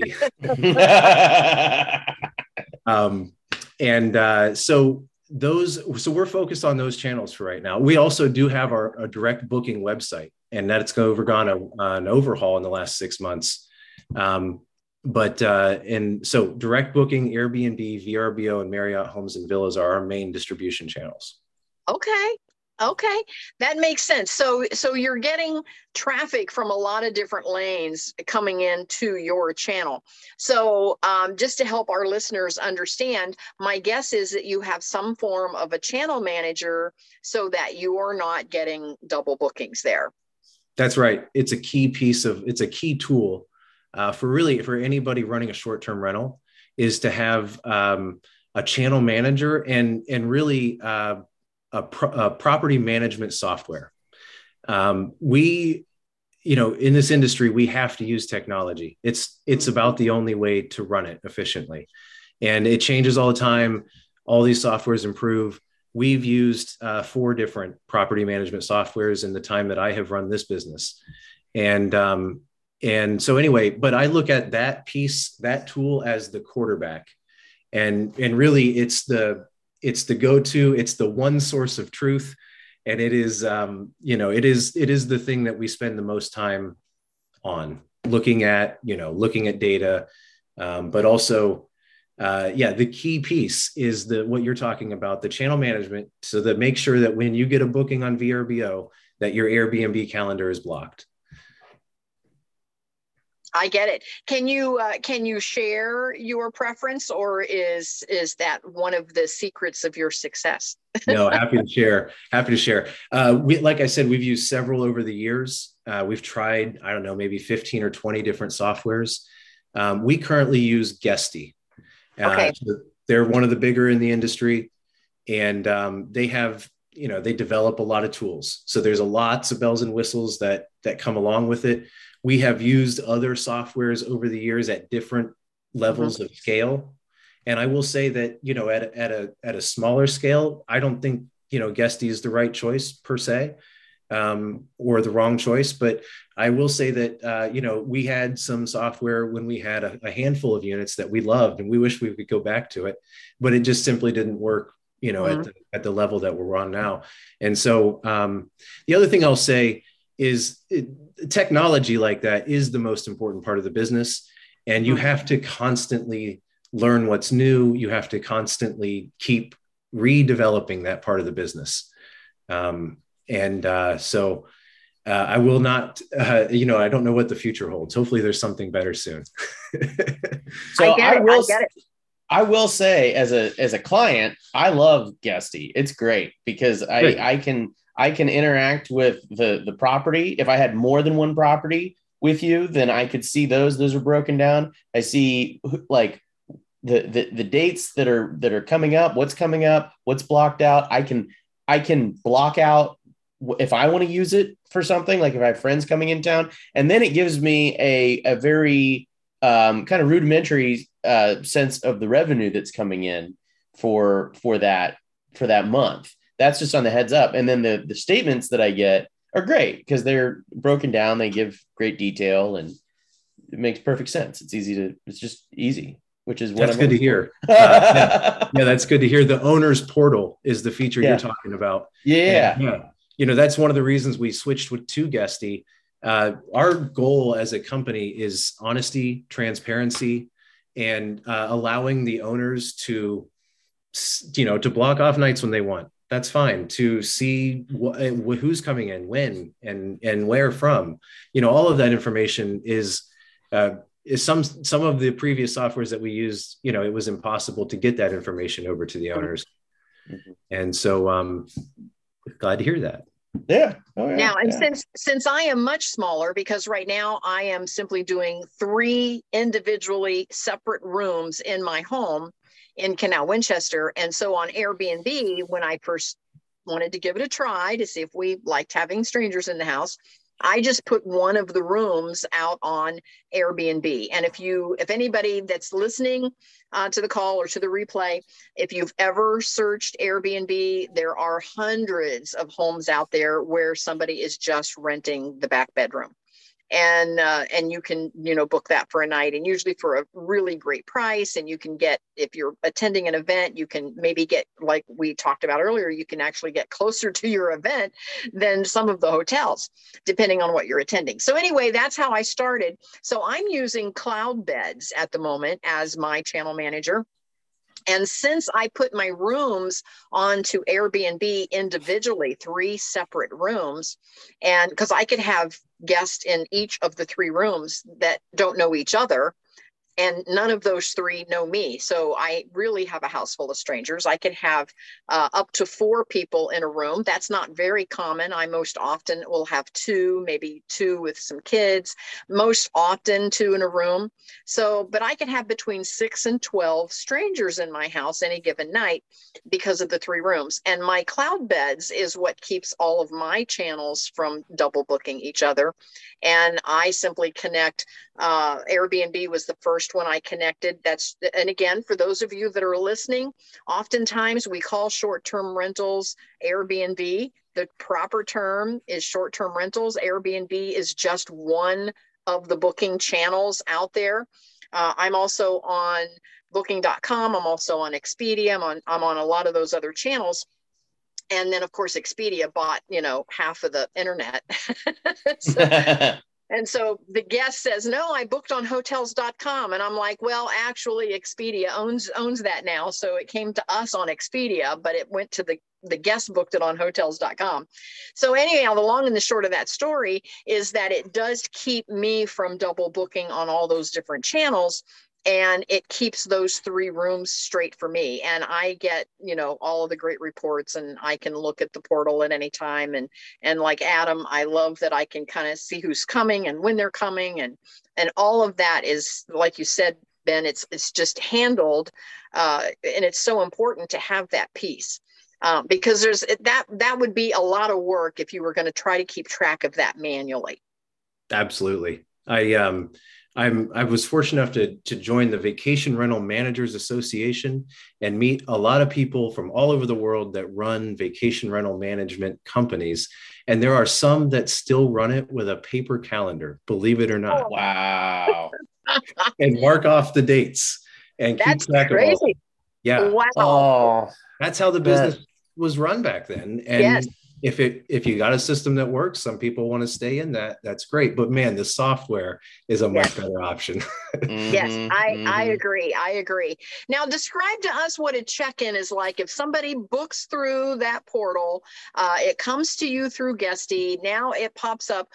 So we're focused on those channels for right now. We also do have our direct booking website, and that's undergone an overhaul in the last 6 months. And so direct booking, Airbnb, VRBO, and Marriott Homes and Villas are our main distribution channels. Okay, that makes sense. So you're getting traffic from a lot of different lanes coming into your channel. So just to help our listeners understand, my guess is that you have some form of a channel manager so that you are not getting double bookings there. That's right. It's a key tool for anybody running a short-term rental, is to have a channel manager and really a property management software. In this industry, we have to use technology. It's about the only way to run it efficiently. And it changes all the time. All these softwares improve. We've used 4 different property management softwares in the time that I have run this business. And so anyway, but I look at that tool as the quarterback. And really it's the go-to, it's the one source of truth. And it is, it is the thing that we spend the most time on looking at data. But also, the key piece is what you're talking about, the channel management, so that make sure that when you get a booking on VRBO, that your Airbnb calendar is blocked. I get it. Can you share your preference, or is that one of the secrets of your success? No, happy to share. Like I said, we've used several over the years. We've tried, I don't know, maybe 15 or 20 different softwares. We currently use Guesty. Okay. So they're one of the bigger in the industry, and they have, they develop a lot of tools. So there's lots of bells and whistles that come along with it. We have used other softwares over the years at different levels of scale. And I will say that, at a smaller scale, I don't think, Guesty is the right choice per se, or the wrong choice. But I will say that, we had some software when we had a handful of units that we loved, and we wish we could go back to it, but it just simply didn't work, at the level that we're on now. And so the other thing I'll say is technology like that is the most important part of the business. And you have to constantly learn what's new. You have to constantly keep redeveloping that part of the business. So I will not, I don't know what the future holds. Hopefully there's something better soon. So I get it. I will say, as a client, I love Guesty. It's great because I can interact with the property. If I had more than one property, with you, then I could see those. Those are broken down. I see like the dates that are coming up, what's coming up, what's blocked out. I can block out if I want to use it for something, like if I have friends coming in town, and then it gives me a very kind of rudimentary sense of the revenue that's coming in for that month. That's just on the heads up. And then the statements that I get are great because they're broken down. They give great detail and it makes perfect sense. It's just easy, which is what that's good to hear. Yeah, that's good to hear. The owner's portal is the feature you're talking about. Yeah. Yeah. You know, that's one of the reasons we switched to Guesty. Our goal as a company is honesty, transparency, and allowing the owners to, to block off nights when they want. That's fine. To see who's coming in, when, and where from. All of that information is some of the previous softwares that we used. It was impossible to get that information over to the owners, and so glad to hear that. Yeah. Oh, yeah. Now, and since I am much smaller, because right now I am simply doing 3 individually separate rooms in my home in Canal Winchester. And so on Airbnb, when I first wanted to give it a try to see if we liked having strangers in the house, I just put one of the rooms out on Airbnb. And if anybody that's listening to the call or to the replay, if you've ever searched Airbnb, there are hundreds of homes out there where somebody is just renting the back bedroom. And you can, book that for a night, and usually for a really great price. And you can get, if you're attending an event, you can maybe get, like we talked about earlier, you can actually get closer to your event than some of the hotels, depending on what you're attending. So anyway, that's how I started. So I'm using Cloudbeds at the moment as my channel manager. And since I put my rooms onto Airbnb individually, 3 separate rooms, and because I could have guests in each of the 3 rooms that don't know each other, and none of those 3 know me. So I really have a house full of strangers. I could have up to 4 people in a room. That's not very common. I most often will have 2, maybe 2 with some kids, most often 2 in a room. So, but I could have between 6 and 12 strangers in my house any given night because of the 3 rooms. And my Cloudbeds is what keeps all of my channels from double booking each other. And I simply connect. Airbnb was the first one I connected. And again, for those of you that are listening, oftentimes we call short-term rentals Airbnb. The proper term is short-term rentals. Airbnb is just one of the booking channels out there. I'm also on booking.com. I'm also on Expedia. I'm on a lot of those other channels. And then, of course, Expedia bought, half of the internet. And so the guest says, no, I booked on hotels.com. And I'm like, well, actually, Expedia owns that now. So it came to us on Expedia, but it went to the guest booked it on hotels.com. So anyhow, the long and the short of that story is that it does keep me from double booking on all those different channels. And it keeps those 3 rooms straight for me. And I get, all of the great reports, and I can look at the portal at any time. And like Adam, I love that I can kind of see who's coming and when they're coming. And all of that is, like you said, Ben, it's just handled. And it's so important to have that piece. Because there's that would be a lot of work if you were going to try to keep track of that manually. Absolutely. I was fortunate enough to join the Vacation Rental Managers Association and meet a lot of people from all over the world that run vacation rental management companies. And there are some that still run it with a paper calendar, believe it or not. Oh, wow. And mark off the dates and keep track of all. Yeah. Wow. Oh, that's how the business was run back then. And yes. If you got a system that works, some people want to stay in that. That's great. But man, the software is a much better option. Yes, I agree. I agree. Now, describe to us what a check-in is like. If somebody books through that portal, it comes to you through Guesty. Now it pops up.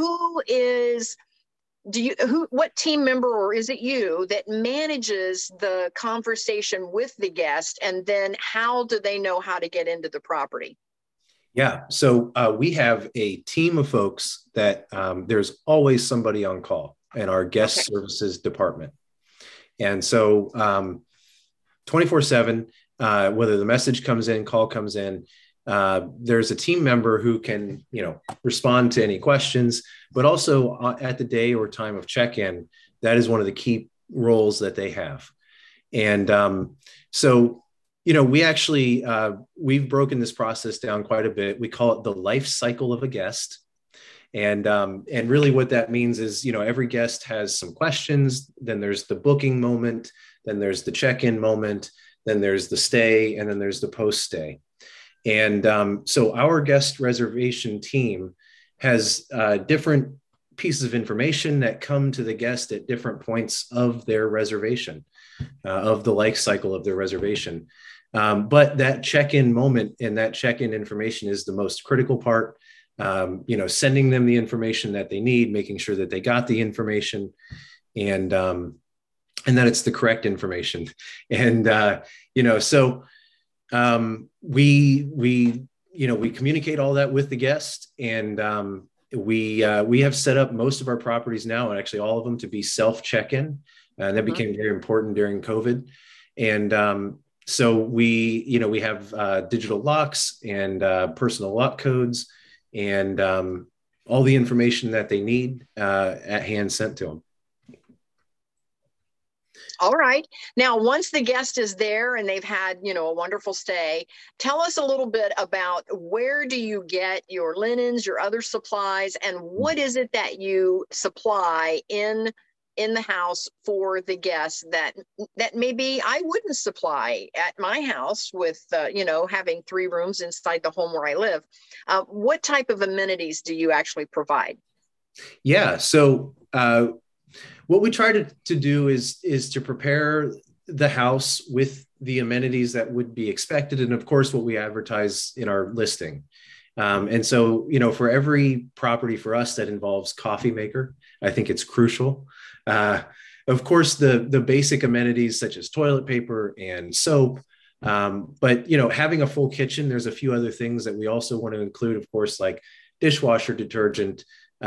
What team member, or is it you that manages the conversation with the guest? And then how do they know how to get into the property? Yeah. So we have a team of folks that there's always somebody on call in our Okay. guest services department. And so 24/7, whether the message comes in, call comes in, there's a team member who can, respond to any questions, but also at the day or time of check-in, that is one of the key roles that they have. And so, we actually, we've broken this process down quite a bit. We call it the life cycle of a guest. And really what that means is, every guest has some questions, then there's the booking moment, then there's the check-in moment, then there's the stay, and then there's the post-stay. And so our guest reservation team has different pieces of information that come to the guest at different points of their reservation, of the life cycle of their reservation. But that check-in moment and that check-in information is the most critical part. Sending them the information that they need, making sure that they got the information, and that it's the correct information. And so we communicate all that with the guest, and we have set up most of our properties now, and actually all of them, to be self check-in, and that became very important during COVID. And so we have digital locks and personal lock codes, and all the information that they need at hand sent to them. All right. Now, once the guest is there and they've had, a wonderful stay, tell us a little bit about where do you get your linens, your other supplies, and what is it that you supply in the house for the guests that maybe I wouldn't supply at my house with, having 3 rooms inside the home where I live. What type of amenities do you actually provide? Yeah. So what we try to do is to prepare the house with the amenities that would be expected. And of course, what we advertise in our listing. And so, for every property for us that involves coffee maker, I think it's crucial. Of course, the basic amenities such as toilet paper and soap. But, having a full kitchen, there's a few other things that we also want to include, of course, like dishwasher detergent.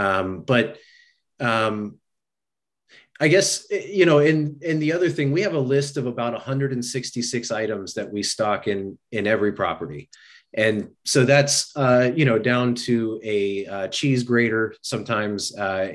I guess, in the other thing, we have a list of about 166 items that we stock in every property. And so that's, down to a cheese grater sometimes.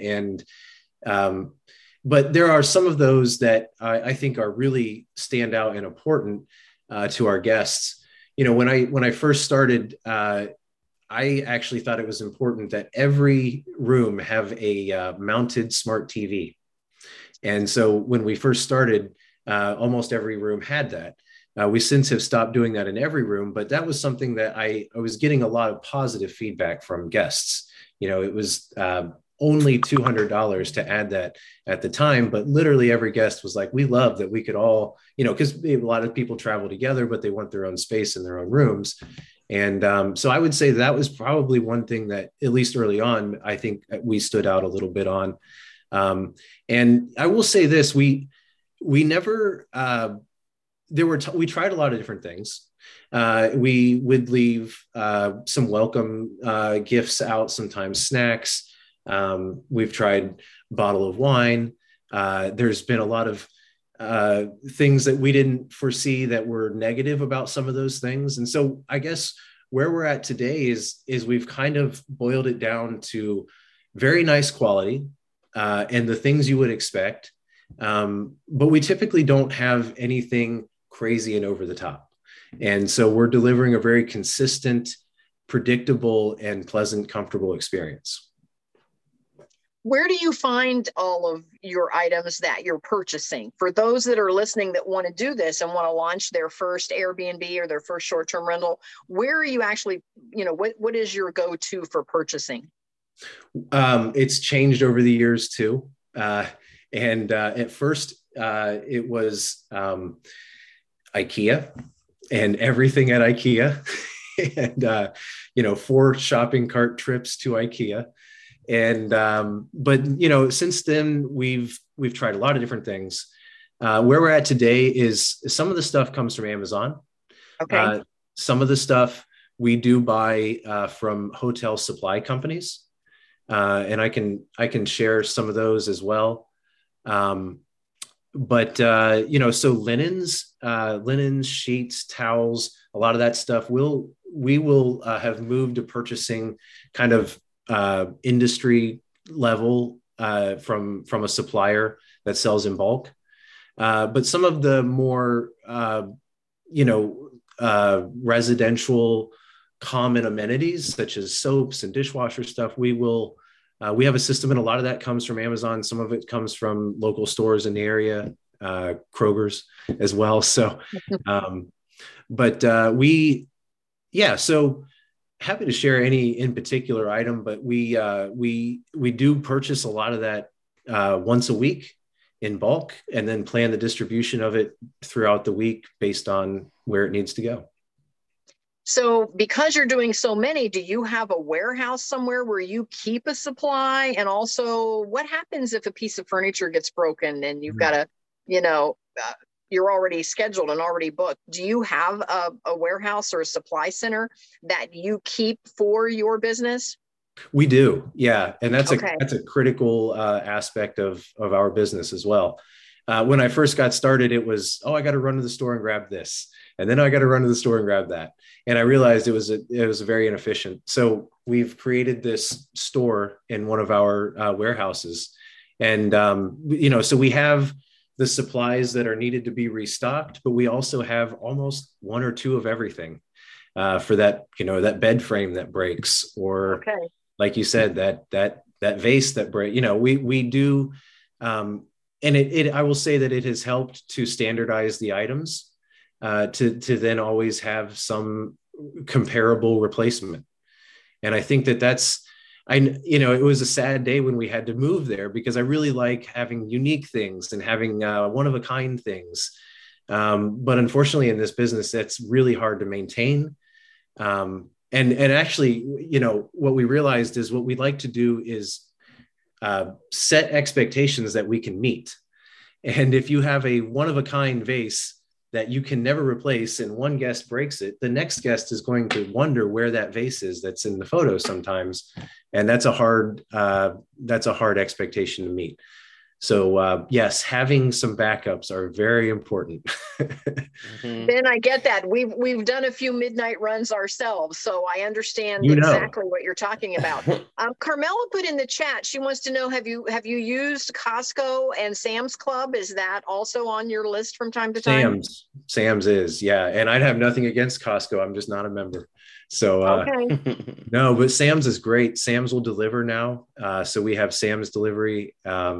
But there are some of those that I think are really stand out and important to our guests. When I first started, I actually thought it was important that every room have a mounted smart TV. And so when we first started, almost every room had that. We since have stopped doing that in every room, but that was something that I was getting a lot of positive feedback from guests. It was only $200 to add that at the time, but literally every guest was like, we love that we could all, because a lot of people travel together, but they want their own space in their own rooms. And so I would say that was probably one thing that, at least early on, I think we stood out a little bit on. And I will say this, we never, we tried a lot of different things. We would leave some welcome gifts out, sometimes snacks. We've tried a bottle of wine. There's been a lot of things that we didn't foresee that were negative about some of those things. And so I guess where we're at today is we've kind of boiled it down to very nice quality and the things you would expect. But we typically don't have anything crazy and over the top. And so we're delivering a very consistent, predictable, and pleasant, comfortable experience. Where do you find all of your items that you're purchasing? For those that are listening that want to do this and want to launch their first Airbnb or their first short-term rental, where are you actually, what is your go-to for purchasing? It's changed over the years too. And at first it was IKEA and everything at IKEA and, 4 shopping cart trips to IKEA. And, but, since then we've tried a lot of different things. Where we're at today is some of the stuff comes from Amazon. Okay. Some of the stuff we do buy from hotel supply companies, and I can share some of those as well. But so linens, sheets, towels, a lot of that stuff we will have moved to purchasing kind of industry level from a supplier that sells in bulk. But some of the more residential common amenities such as soaps and dishwasher stuff, we have a system, and a lot of that comes from Amazon. Some of it comes from local stores in the area, Kroger's as well. So, so happy to share any in particular item, but we do purchase a lot of that once a week in bulk, and then plan the distribution of it throughout the week based on where it needs to go. So because you're doing so many, do you have a warehouse somewhere where you keep a supply? And also, what happens if a piece of furniture gets broken and you've got to, you're already scheduled and already booked? Do you have a warehouse or a supply center that you keep for your business? We do. Yeah. And that's a critical aspect of our business as well. When I first got started, it was, I got to run to the store and grab this. And then I got to run to the store and grab that. And I realized it was very inefficient. So we've created this store in one of our warehouses. And, so we have the supplies that are needed to be restocked, but we also have almost one or two of everything for that, that bed frame that breaks, or like you said, that vase that breaks, we do. And I will say that it has helped to standardize the items. To then always have some comparable replacement. And I think it was a sad day when we had to move there, because I really like having unique things and having one of a kind things. But unfortunately in this business, that's really hard to maintain. And actually, what we realized is what we'd like to do is set expectations that we can meet. And if you have a one of a kind vase that you can never replace and one guest breaks it, the next guest is going to wonder where that vase is that's in the photo sometimes. And that's a hard expectation to meet. So yes, having some backups are very important. Ben, I get that. We've done a few midnight runs ourselves, so I understand exactly what you're talking about. Carmela put in the chat, she wants to know, have you used Costco and Sam's Club? Is that also on your list from time to time? Sam's is, yeah. And I'd have nothing against Costco. I'm just not a member. So no, but Sam's is great. Sam's will deliver now. So we have Sam's delivery.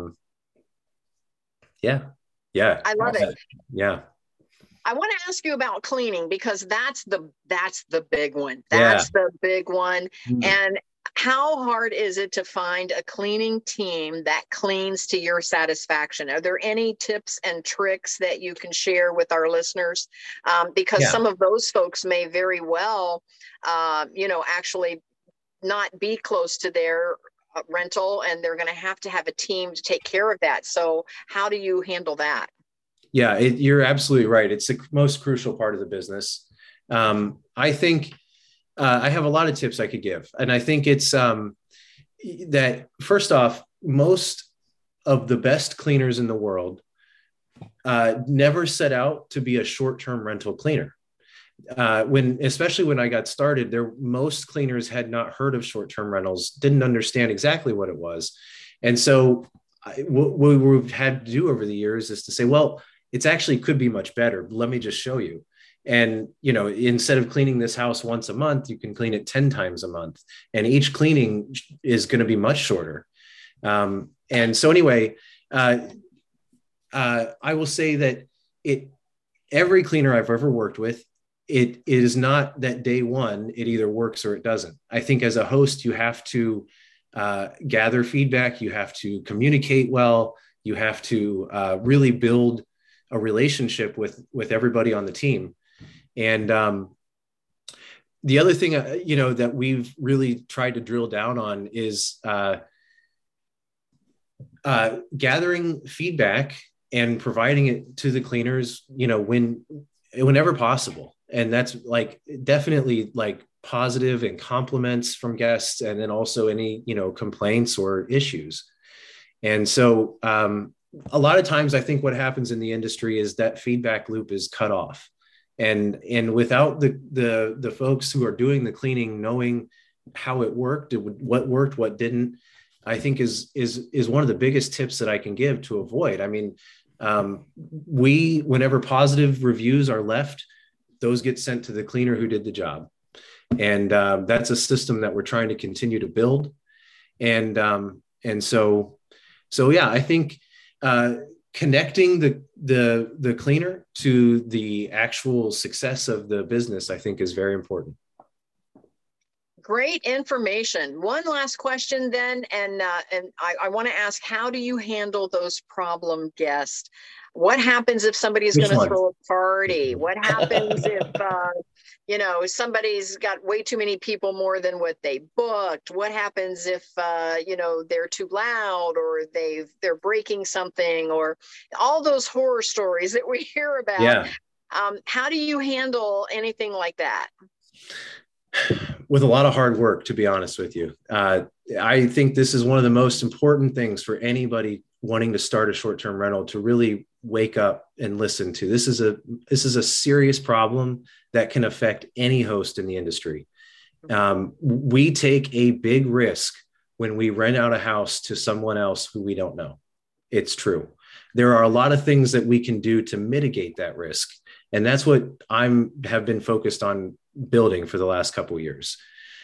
Yeah. I love it. Yeah. I want to ask you about cleaning, because that's the big one. That's the big one. Mm-hmm. And how hard is it to find a cleaning team that cleans to your satisfaction? Are there any tips and tricks that you can share with our listeners? Because some of those folks may very well, actually not be close to their rental, and they're going to have a team to take care of that. So how do you handle that? Yeah, you're absolutely right. It's the most crucial part of the business. I think I have a lot of tips I could give. And I think it's that first off, most of the best cleaners in the world never set out to be a short-term rental cleaner. Especially when I got started, most cleaners had not heard of short-term rentals, didn't understand exactly what it was. And so what we've had to do over the years is to say, well, it's actually could be much better. Let me just show you. And, instead of cleaning this house once a month, you can clean it 10 times a month. And each cleaning is going to be much shorter. And so anyway, I will say that every cleaner I've ever worked with, it is not that day one, it either works or it doesn't. I think as a host, you have to gather feedback. You have to communicate well. You have to really build a relationship with everybody on the team. And the other thing, that we've really tried to drill down on is gathering feedback and providing it to the cleaners, whenever possible. And that's definitely positive and compliments from guests, and then also any, complaints or issues. And so a lot of times I think what happens in the industry is that feedback loop is cut off. And without the folks who are doing the cleaning knowing how it worked, what didn't, I think is one of the biggest tips that I can give to avoid. I mean, whenever positive reviews are left, those get sent to the cleaner who did the job. And that's a system that we're trying to continue to build. And so yeah, I think connecting the cleaner to the actual success of the business, I think, is very important. Great information. One last question then, and I want to ask, how do you handle those problem guests? What happens if somebody's going to throw a party? What happens if somebody's got way too many people, more than what they booked? What happens if they're too loud, or they're breaking something, or all those horror stories that we hear about? Yeah. How do you handle anything like that? With a lot of hard work, to be honest with you. I think this is one of the most important things for anybody wanting to start a short-term rental to really wake up and listen to. This is a serious problem that can affect any host in the industry. We take a big risk when we rent out a house to someone else who we don't know. It's true. There are a lot of things that we can do to mitigate that risk. And that's what have been focused on building for the last couple of years.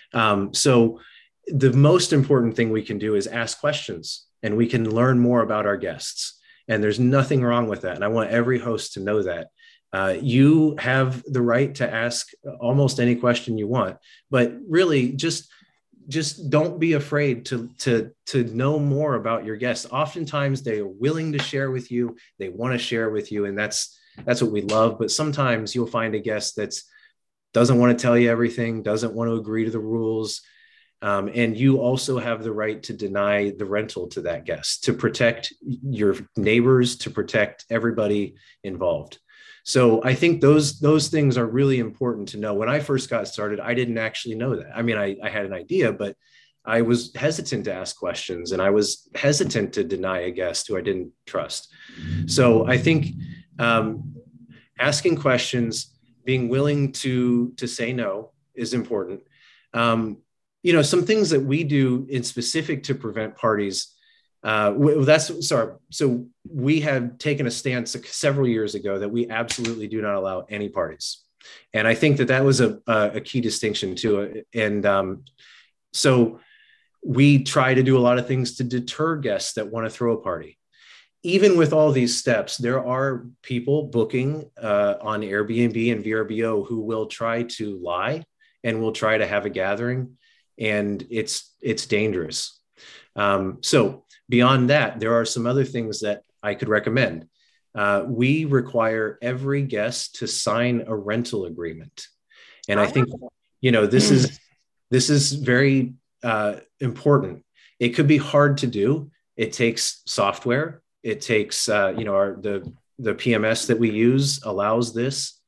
So the most important thing we can do is ask questions, and we can learn more about our guests. And there's nothing wrong with that. And I want every host to know that. You have the right to ask almost any question you want, but really just don't be afraid to know more about your guests. Oftentimes they are willing to share with you. They want to share with you. And that's what we love. But sometimes you'll find a guest doesn't want to tell you everything, doesn't want to agree to the rules. And you also have the right to deny the rental to that guest, to protect your neighbors, to protect everybody involved. So I think those things are really important to know. When I first got started, I didn't actually know that. I mean, I had an idea, but I was hesitant to ask questions, and I was hesitant to deny a guest who I didn't trust. So I think asking questions, being willing to say no is important. Some things that we do in specific to prevent parties. So we have taken a stance several years ago that we absolutely do not allow any parties. And I think that was a key distinction too. And so we try to do a lot of things to deter guests that want to throw a party. Even with all these steps, there are people booking on Airbnb and VRBO who will try to lie and will try to have a gathering, and it's dangerous. So beyond that, there are some other things that I could recommend. We require every guest to sign a rental agreement, and I think this is very important. It could be hard to do. It takes software. It takes, the PMS that we use allows this.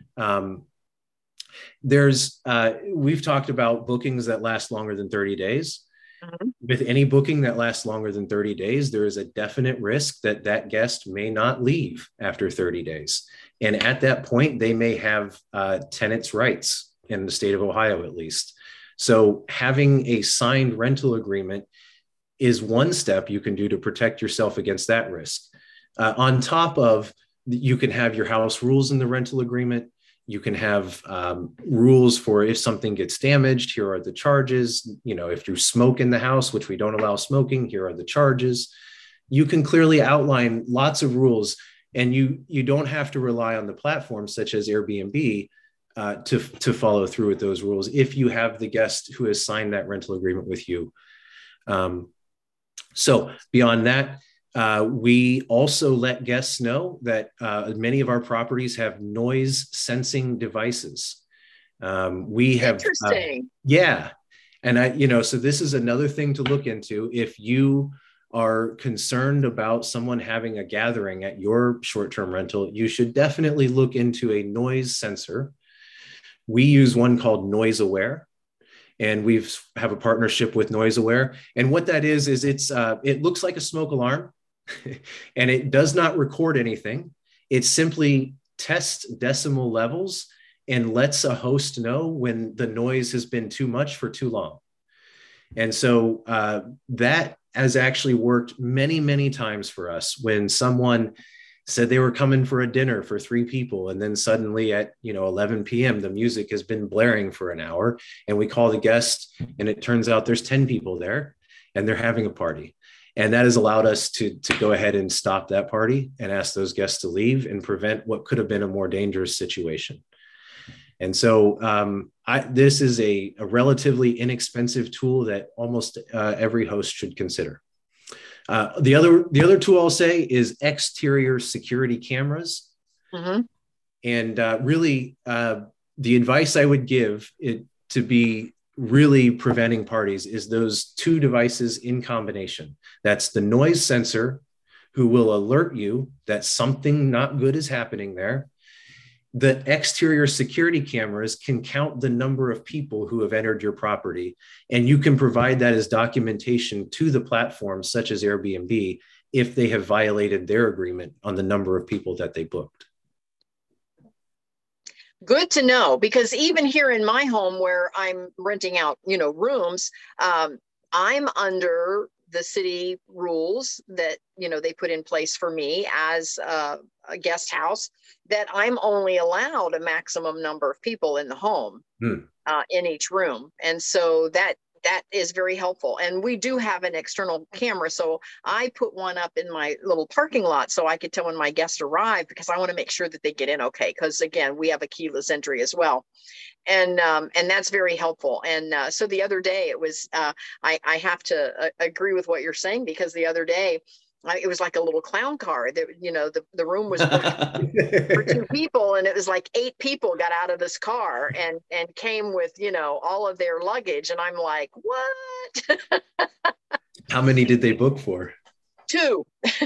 We've talked about bookings that last longer than 30 days. Mm-hmm. With any booking that lasts longer than 30 days, there is a definite risk that guest may not leave after 30 days. And at that point, they may have tenants' rights in the state of Ohio, at least. So having a signed rental agreement is one step you can do to protect yourself against that risk. On top of, you can have your house rules in the rental agreement. You can have rules for if something gets damaged, here are the charges. If you smoke in the house, which we don't allow smoking, here are the charges. You can clearly outline lots of rules, and you don't have to rely on the platforms such as Airbnb to follow through with those rules if you have the guest who has signed that rental agreement with you. So beyond that, we also let guests know that many of our properties have noise sensing devices. We have interesting. And so this is another thing to look into. If you are concerned about someone having a gathering at your short-term rental, you should definitely look into a noise sensor. We use one called Noise Aware, and we've have a partnership with Noise Aware. And what that is it looks like a smoke alarm, and it does not record anything. It simply tests decimal levels and lets a host know when the noise has been too much for too long. And so that has actually worked many, many times for us when someone said they were coming for a dinner for 3 people. And then suddenly at 11 p.m., the music has been blaring for an hour, and we call the guest, and it turns out there's 10 people there and they're having a party. And that has allowed us to go ahead and stop that party and ask those guests to leave and prevent what could have been a more dangerous situation. And so this is a relatively inexpensive tool that almost every host should consider. The other tool I'll say is exterior security cameras. Mm-hmm. And really, the advice I would give it to be really preventing parties is those 2 devices in combination. That's the noise sensor, who will alert you that something not good is happening there. The exterior security cameras can count the number of people who have entered your property, and you can provide that as documentation to the platforms such as Airbnb if they have violated their agreement on the number of people that they booked. Good to know, because even here in my home where I'm renting out, rooms, I'm under the city rules that, they put in place for me as a guest house, that I'm only allowed a maximum number of people in the home in each room. And so that is very helpful. And we do have an external camera. So I put one up in my little parking lot so I could tell when my guests arrive, because I want to make sure that they get in okay. Because again, we have a keyless entry as well. And that's very helpful. And so the other day it was, I have to agree with what you're saying, because the other day it was like a little clown car. The room was for 2 people, and it was like 8 people got out of this car and came with all of their luggage, and I'm like, what? How many did they book for? 2.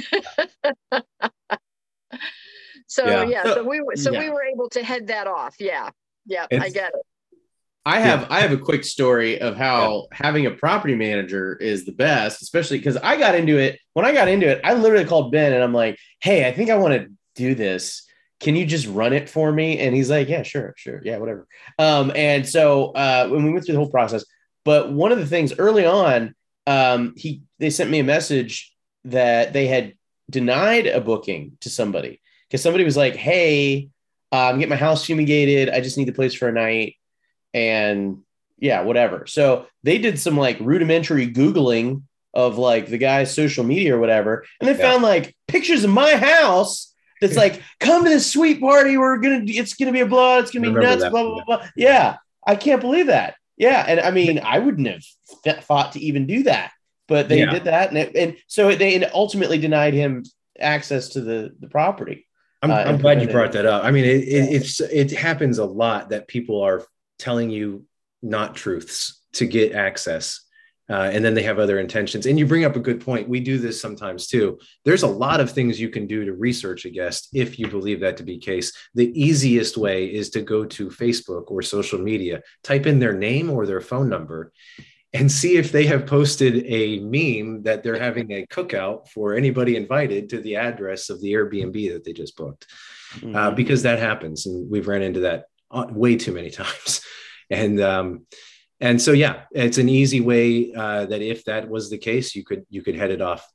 So we were able to head that off. Yeah, I get it. I have a quick story of how having a property manager is the best, especially because I got into it. When I got into it, I literally called Ben and I'm like, hey, I think I want to do this. Can you just run it for me? And he's like, yeah, sure. Yeah, whatever. And so when we went through the whole process, but one of the things early on, they sent me a message that they had denied a booking to somebody, because somebody was like, hey, I'm getting my house fumigated. I just need the place for a night. And yeah, whatever. So they did some like rudimentary Googling of like the guy's social media or whatever. And they found like pictures of my house that's like, come to this sweet party. It's going to be a blowout. It's going to be nuts, blah, blah, blah. Yeah. I can't believe that. Yeah. And I mean, I wouldn't have thought to even do that, but they did that. And so they ultimately denied him access to the property. I'm glad you brought that up. I mean, it happens a lot that people are telling you not truths to get access. And then they have other intentions. And you bring up a good point. We do this sometimes too. There's a lot of things you can do to research a guest if you believe that to be the case. The easiest way is to go to Facebook or social media, type in their name or their phone number, and see if they have posted a meme that they're having a cookout for anybody invited to the address of the Airbnb that they just booked. Because that happens. And we've ran into that way too many times. And so, yeah, it's an easy way that if that was the case, you could head it off.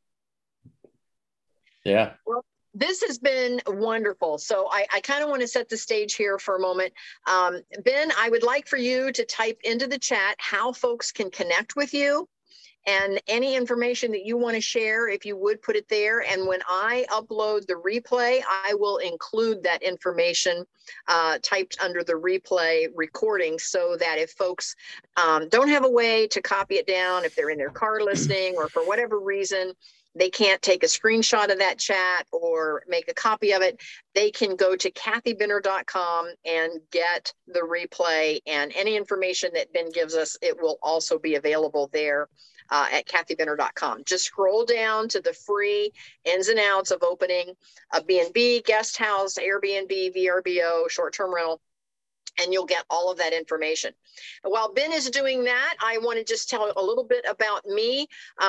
Yeah. Well, this has been wonderful. So I kind of want to set the stage here for a moment. Ben, I would like for you to type into the chat how folks can connect with you, and any information that you want to share, if you would put it there. And when I upload the replay, I will include that information typed under the replay recording, so that if folks don't have a way to copy it down, if they're in their car listening, or for whatever reason, they can't take a screenshot of that chat or make a copy of it, they can go to kathybinner.com and get the replay, and any information that Ben gives us, it will also be available there at kathybinner.com. Just scroll down to the free ins and outs of opening a B&B, guest house, Airbnb, VRBO, short-term rental. and you'll get all of that information. While Ben is doing that, I want to just tell a little bit about me.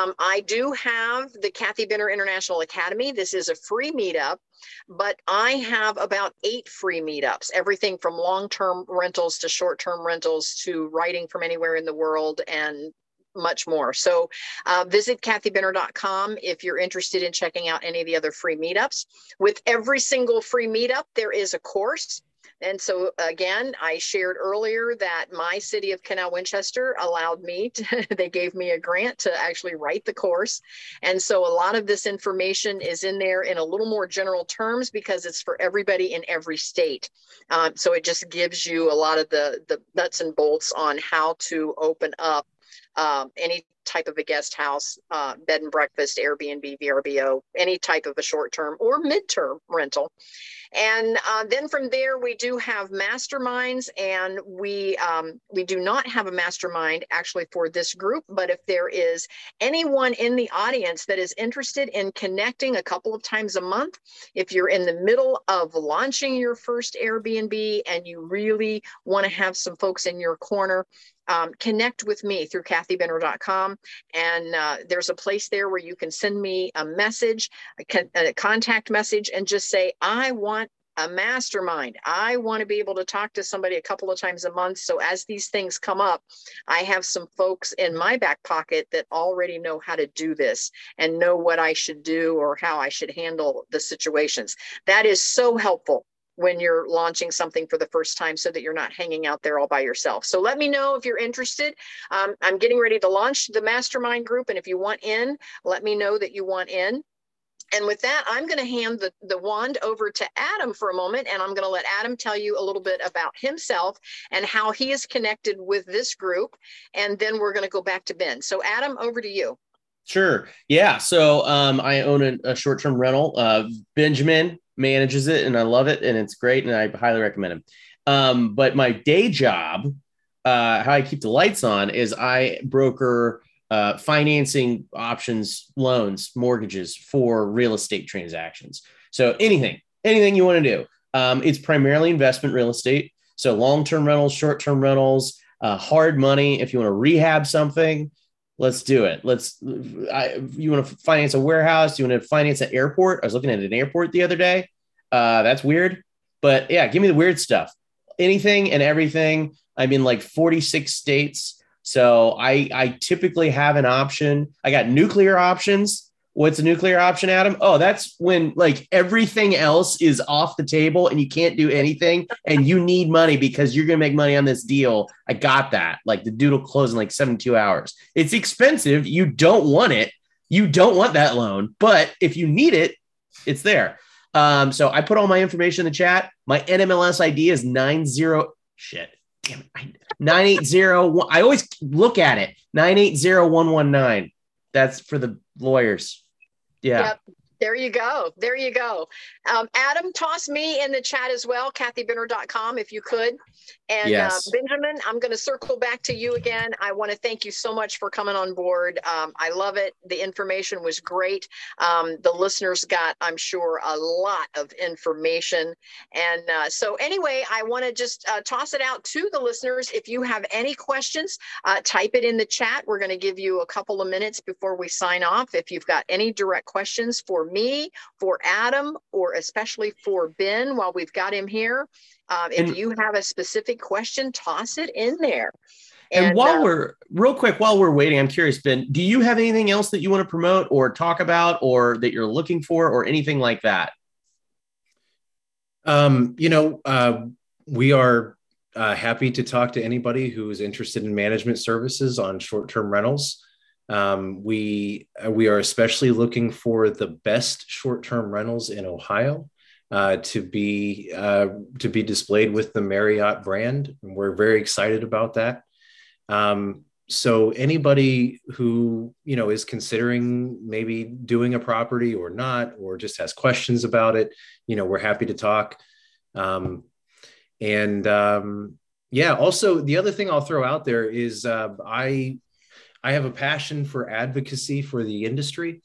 I do have the Kathy Benner International Academy. This is a free meetup, but I have about 8 free meetups, everything from long-term rentals to short-term rentals to writing from anywhere in the world and much more. So visit kathybenner.com if you're interested in checking out any of the other free meetups. With every single free meetup, there is a course. And so again, I shared earlier that my city of Canal Winchester allowed me to, they gave me a grant to actually write the course. And so a lot of this information is in there in a little more general terms because it's for everybody in every state. So it just gives you a lot of the nuts and bolts on how to open up any type of a guest house, bed and breakfast, Airbnb, VRBO, any type of a short-term or mid-term rental. And then from there, we do have masterminds, and we do not have a mastermind actually for this group. But if there is anyone in the audience that is interested in connecting a couple of times a month, if you're in the middle of launching your first Airbnb and you really want to have some folks in your corner, connect with me through kathybenner.com. And there's a place there where you can send me a message, a contact message, and just say, I want a mastermind. I want to be able to talk to somebody a couple of times a month. So as these things come up, I have some folks in my back pocket that already know how to do this and know what I should do or how I should handle the situations. That is so helpful when you're launching something for the first time so that you're not hanging out there all by yourself. So let me know if you're interested. I'm getting ready to launch the mastermind group. And if you want in, let me know that you want in. And with that, I'm going to hand the wand over to Adam for a moment, and I'm going to let Adam tell you a little bit about himself and how he is connected with this group. And then we're going to go back to Ben. So Adam, over to you. Sure. Yeah. So I own a short-term rental. Benjamin manages it, and I love it, and it's great, and I highly recommend him. But my day job, how I keep the lights on, is I broker financing options, loans, mortgages for real estate transactions. So anything you want to do. It's primarily investment real estate. So long-term rentals, short-term rentals, hard money. If you want to rehab something, let's do it. You want to finance a warehouse? You want to finance an airport? I was looking at an airport the other day. That's weird, but yeah, give me the weird stuff. Anything and everything. I'm in like 46 states. So I typically have an option. I got nuclear options. What's a nuclear option, Adam? Oh, that's when like everything else is off the table and you can't do anything and you need money because you're going to make money on this deal. I got that. Like the dude will close in like 72 hours. It's expensive. You don't want it. You don't want that loan, but if you need it, it's there. So I put all my information in the chat. My NMLS ID is 980. I always look at it. 980119. That's for the lawyers. Yeah. Yep. There you go. There you go. Adam, toss me in the chat as well, kathybenner.com, if you could. And yes. Benjamin, I'm going to circle back to you again. I want to thank you so much for coming on board. I love it. The information was great. The listeners got, I'm sure, a lot of information. And so anyway, I want to just toss it out to the listeners. If you have any questions, type it in the chat. We're going to give you a couple of minutes before we sign off. If you've got any direct questions for me, for Adam, or especially for Ben while we've got him here, if you have a specific question, toss it in there. And while we're waiting, I'm curious, Ben, do you have anything else that you want to promote or talk about or that you're looking for or anything like that? We are happy to talk to anybody who is interested in management services on short-term rentals. We are especially looking for the best short-term rentals in Ohio to be displayed with the Marriott brand. And we're very excited about that. So anybody who, is considering maybe doing a property or not, or just has questions about it, we're happy to talk. Also the other thing I'll throw out there is I have a passion for advocacy for the industry.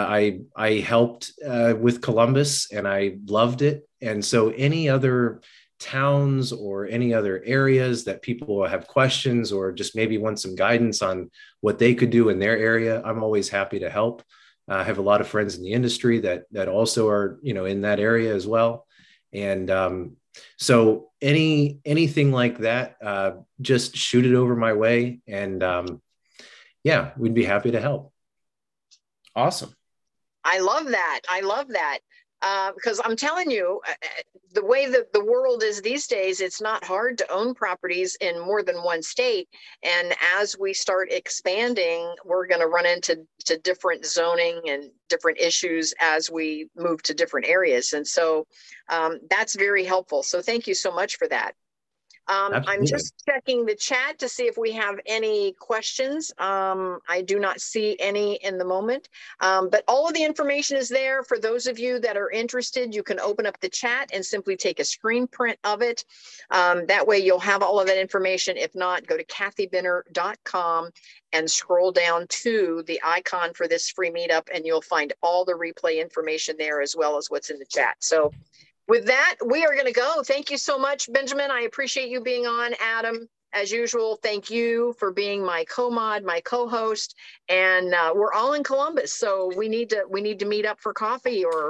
I helped with Columbus and I loved it. And so any other towns or any other areas that people have questions or just maybe want some guidance on what they could do in their area, I'm always happy to help. I have a lot of friends in the industry that also are, in that area as well. And so anything like that, just shoot it over my way. And yeah, we'd be happy to help. Awesome. I love that. I love that. Because I'm telling you, the way that the world is these days, it's not hard to own properties in more than one state. And as we start expanding, we're going to run into different zoning and different issues as we move to different areas. And so that's very helpful. So thank you so much for that. I'm just checking the chat to see if we have any questions. I do not see any in the moment, but all of the information is there. For those of you that are interested, you can open up the chat and simply take a screen print of it. That way you'll have all of that information. If not, go to kathybinner.com and scroll down to the icon for this free meetup, and you'll find all the replay information there as well as what's in the chat. So with that, we are going to go. Thank you so much, Benjamin. I appreciate you being on. Adam, as usual, thank you for being my co-mod, my co-host. And we're all in Columbus, so we need to meet up for coffee or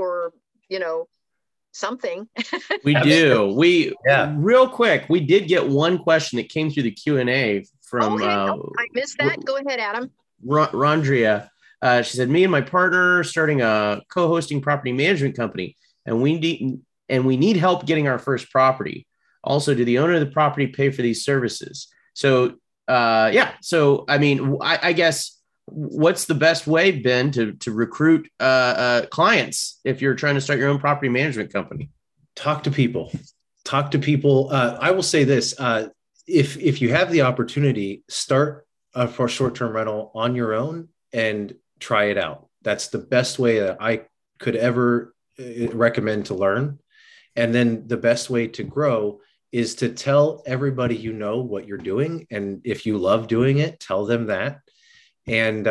something. We do. Real quick, we did get one question that came through the Q&A from. I missed that. Go ahead, Adam. Rondria. She said, "Me and my partner are starting a co-hosting property management company. And we need help getting our first property. Also, do the owner of the property pay for these services?" So, So, I mean, I guess what's the best way, Ben, to recruit clients if you're trying to start your own property management company? Talk to people. I will say this: if you have the opportunity, start for short-term rental on your own and try it out. That's the best way that I could ever recommend to learn. And then the best way to grow is to tell everybody what you're doing, and if you love doing it, tell them that. And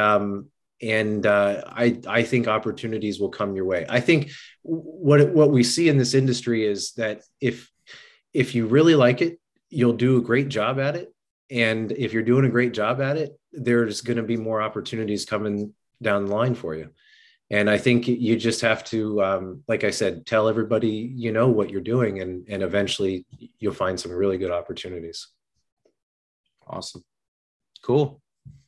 I think opportunities will come your way. I think what we see in this industry is that if you really like it, you'll do a great job at it. And if you're doing a great job at it, there's going to be more opportunities coming down the line for you. And I think you just have to, like I said, tell everybody, what you're doing, and eventually you'll find some really good opportunities. Awesome. Cool.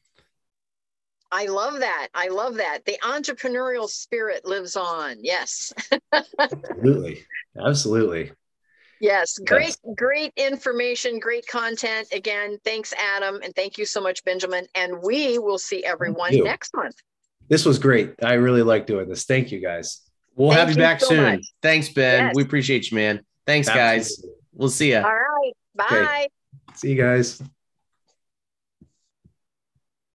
I love that. The entrepreneurial spirit lives on. Yes. Absolutely. Yes. Great information, great content. Again, thanks, Adam. And thank you so much, Benjamin. And we will see everyone next month. This was great. I really like doing this. Thank you, guys. We'll have you back soon. Much. Thanks, Ben. Yes. We appreciate you, man. Thanks, guys. We'll see you. All right. Bye. Okay. See you guys.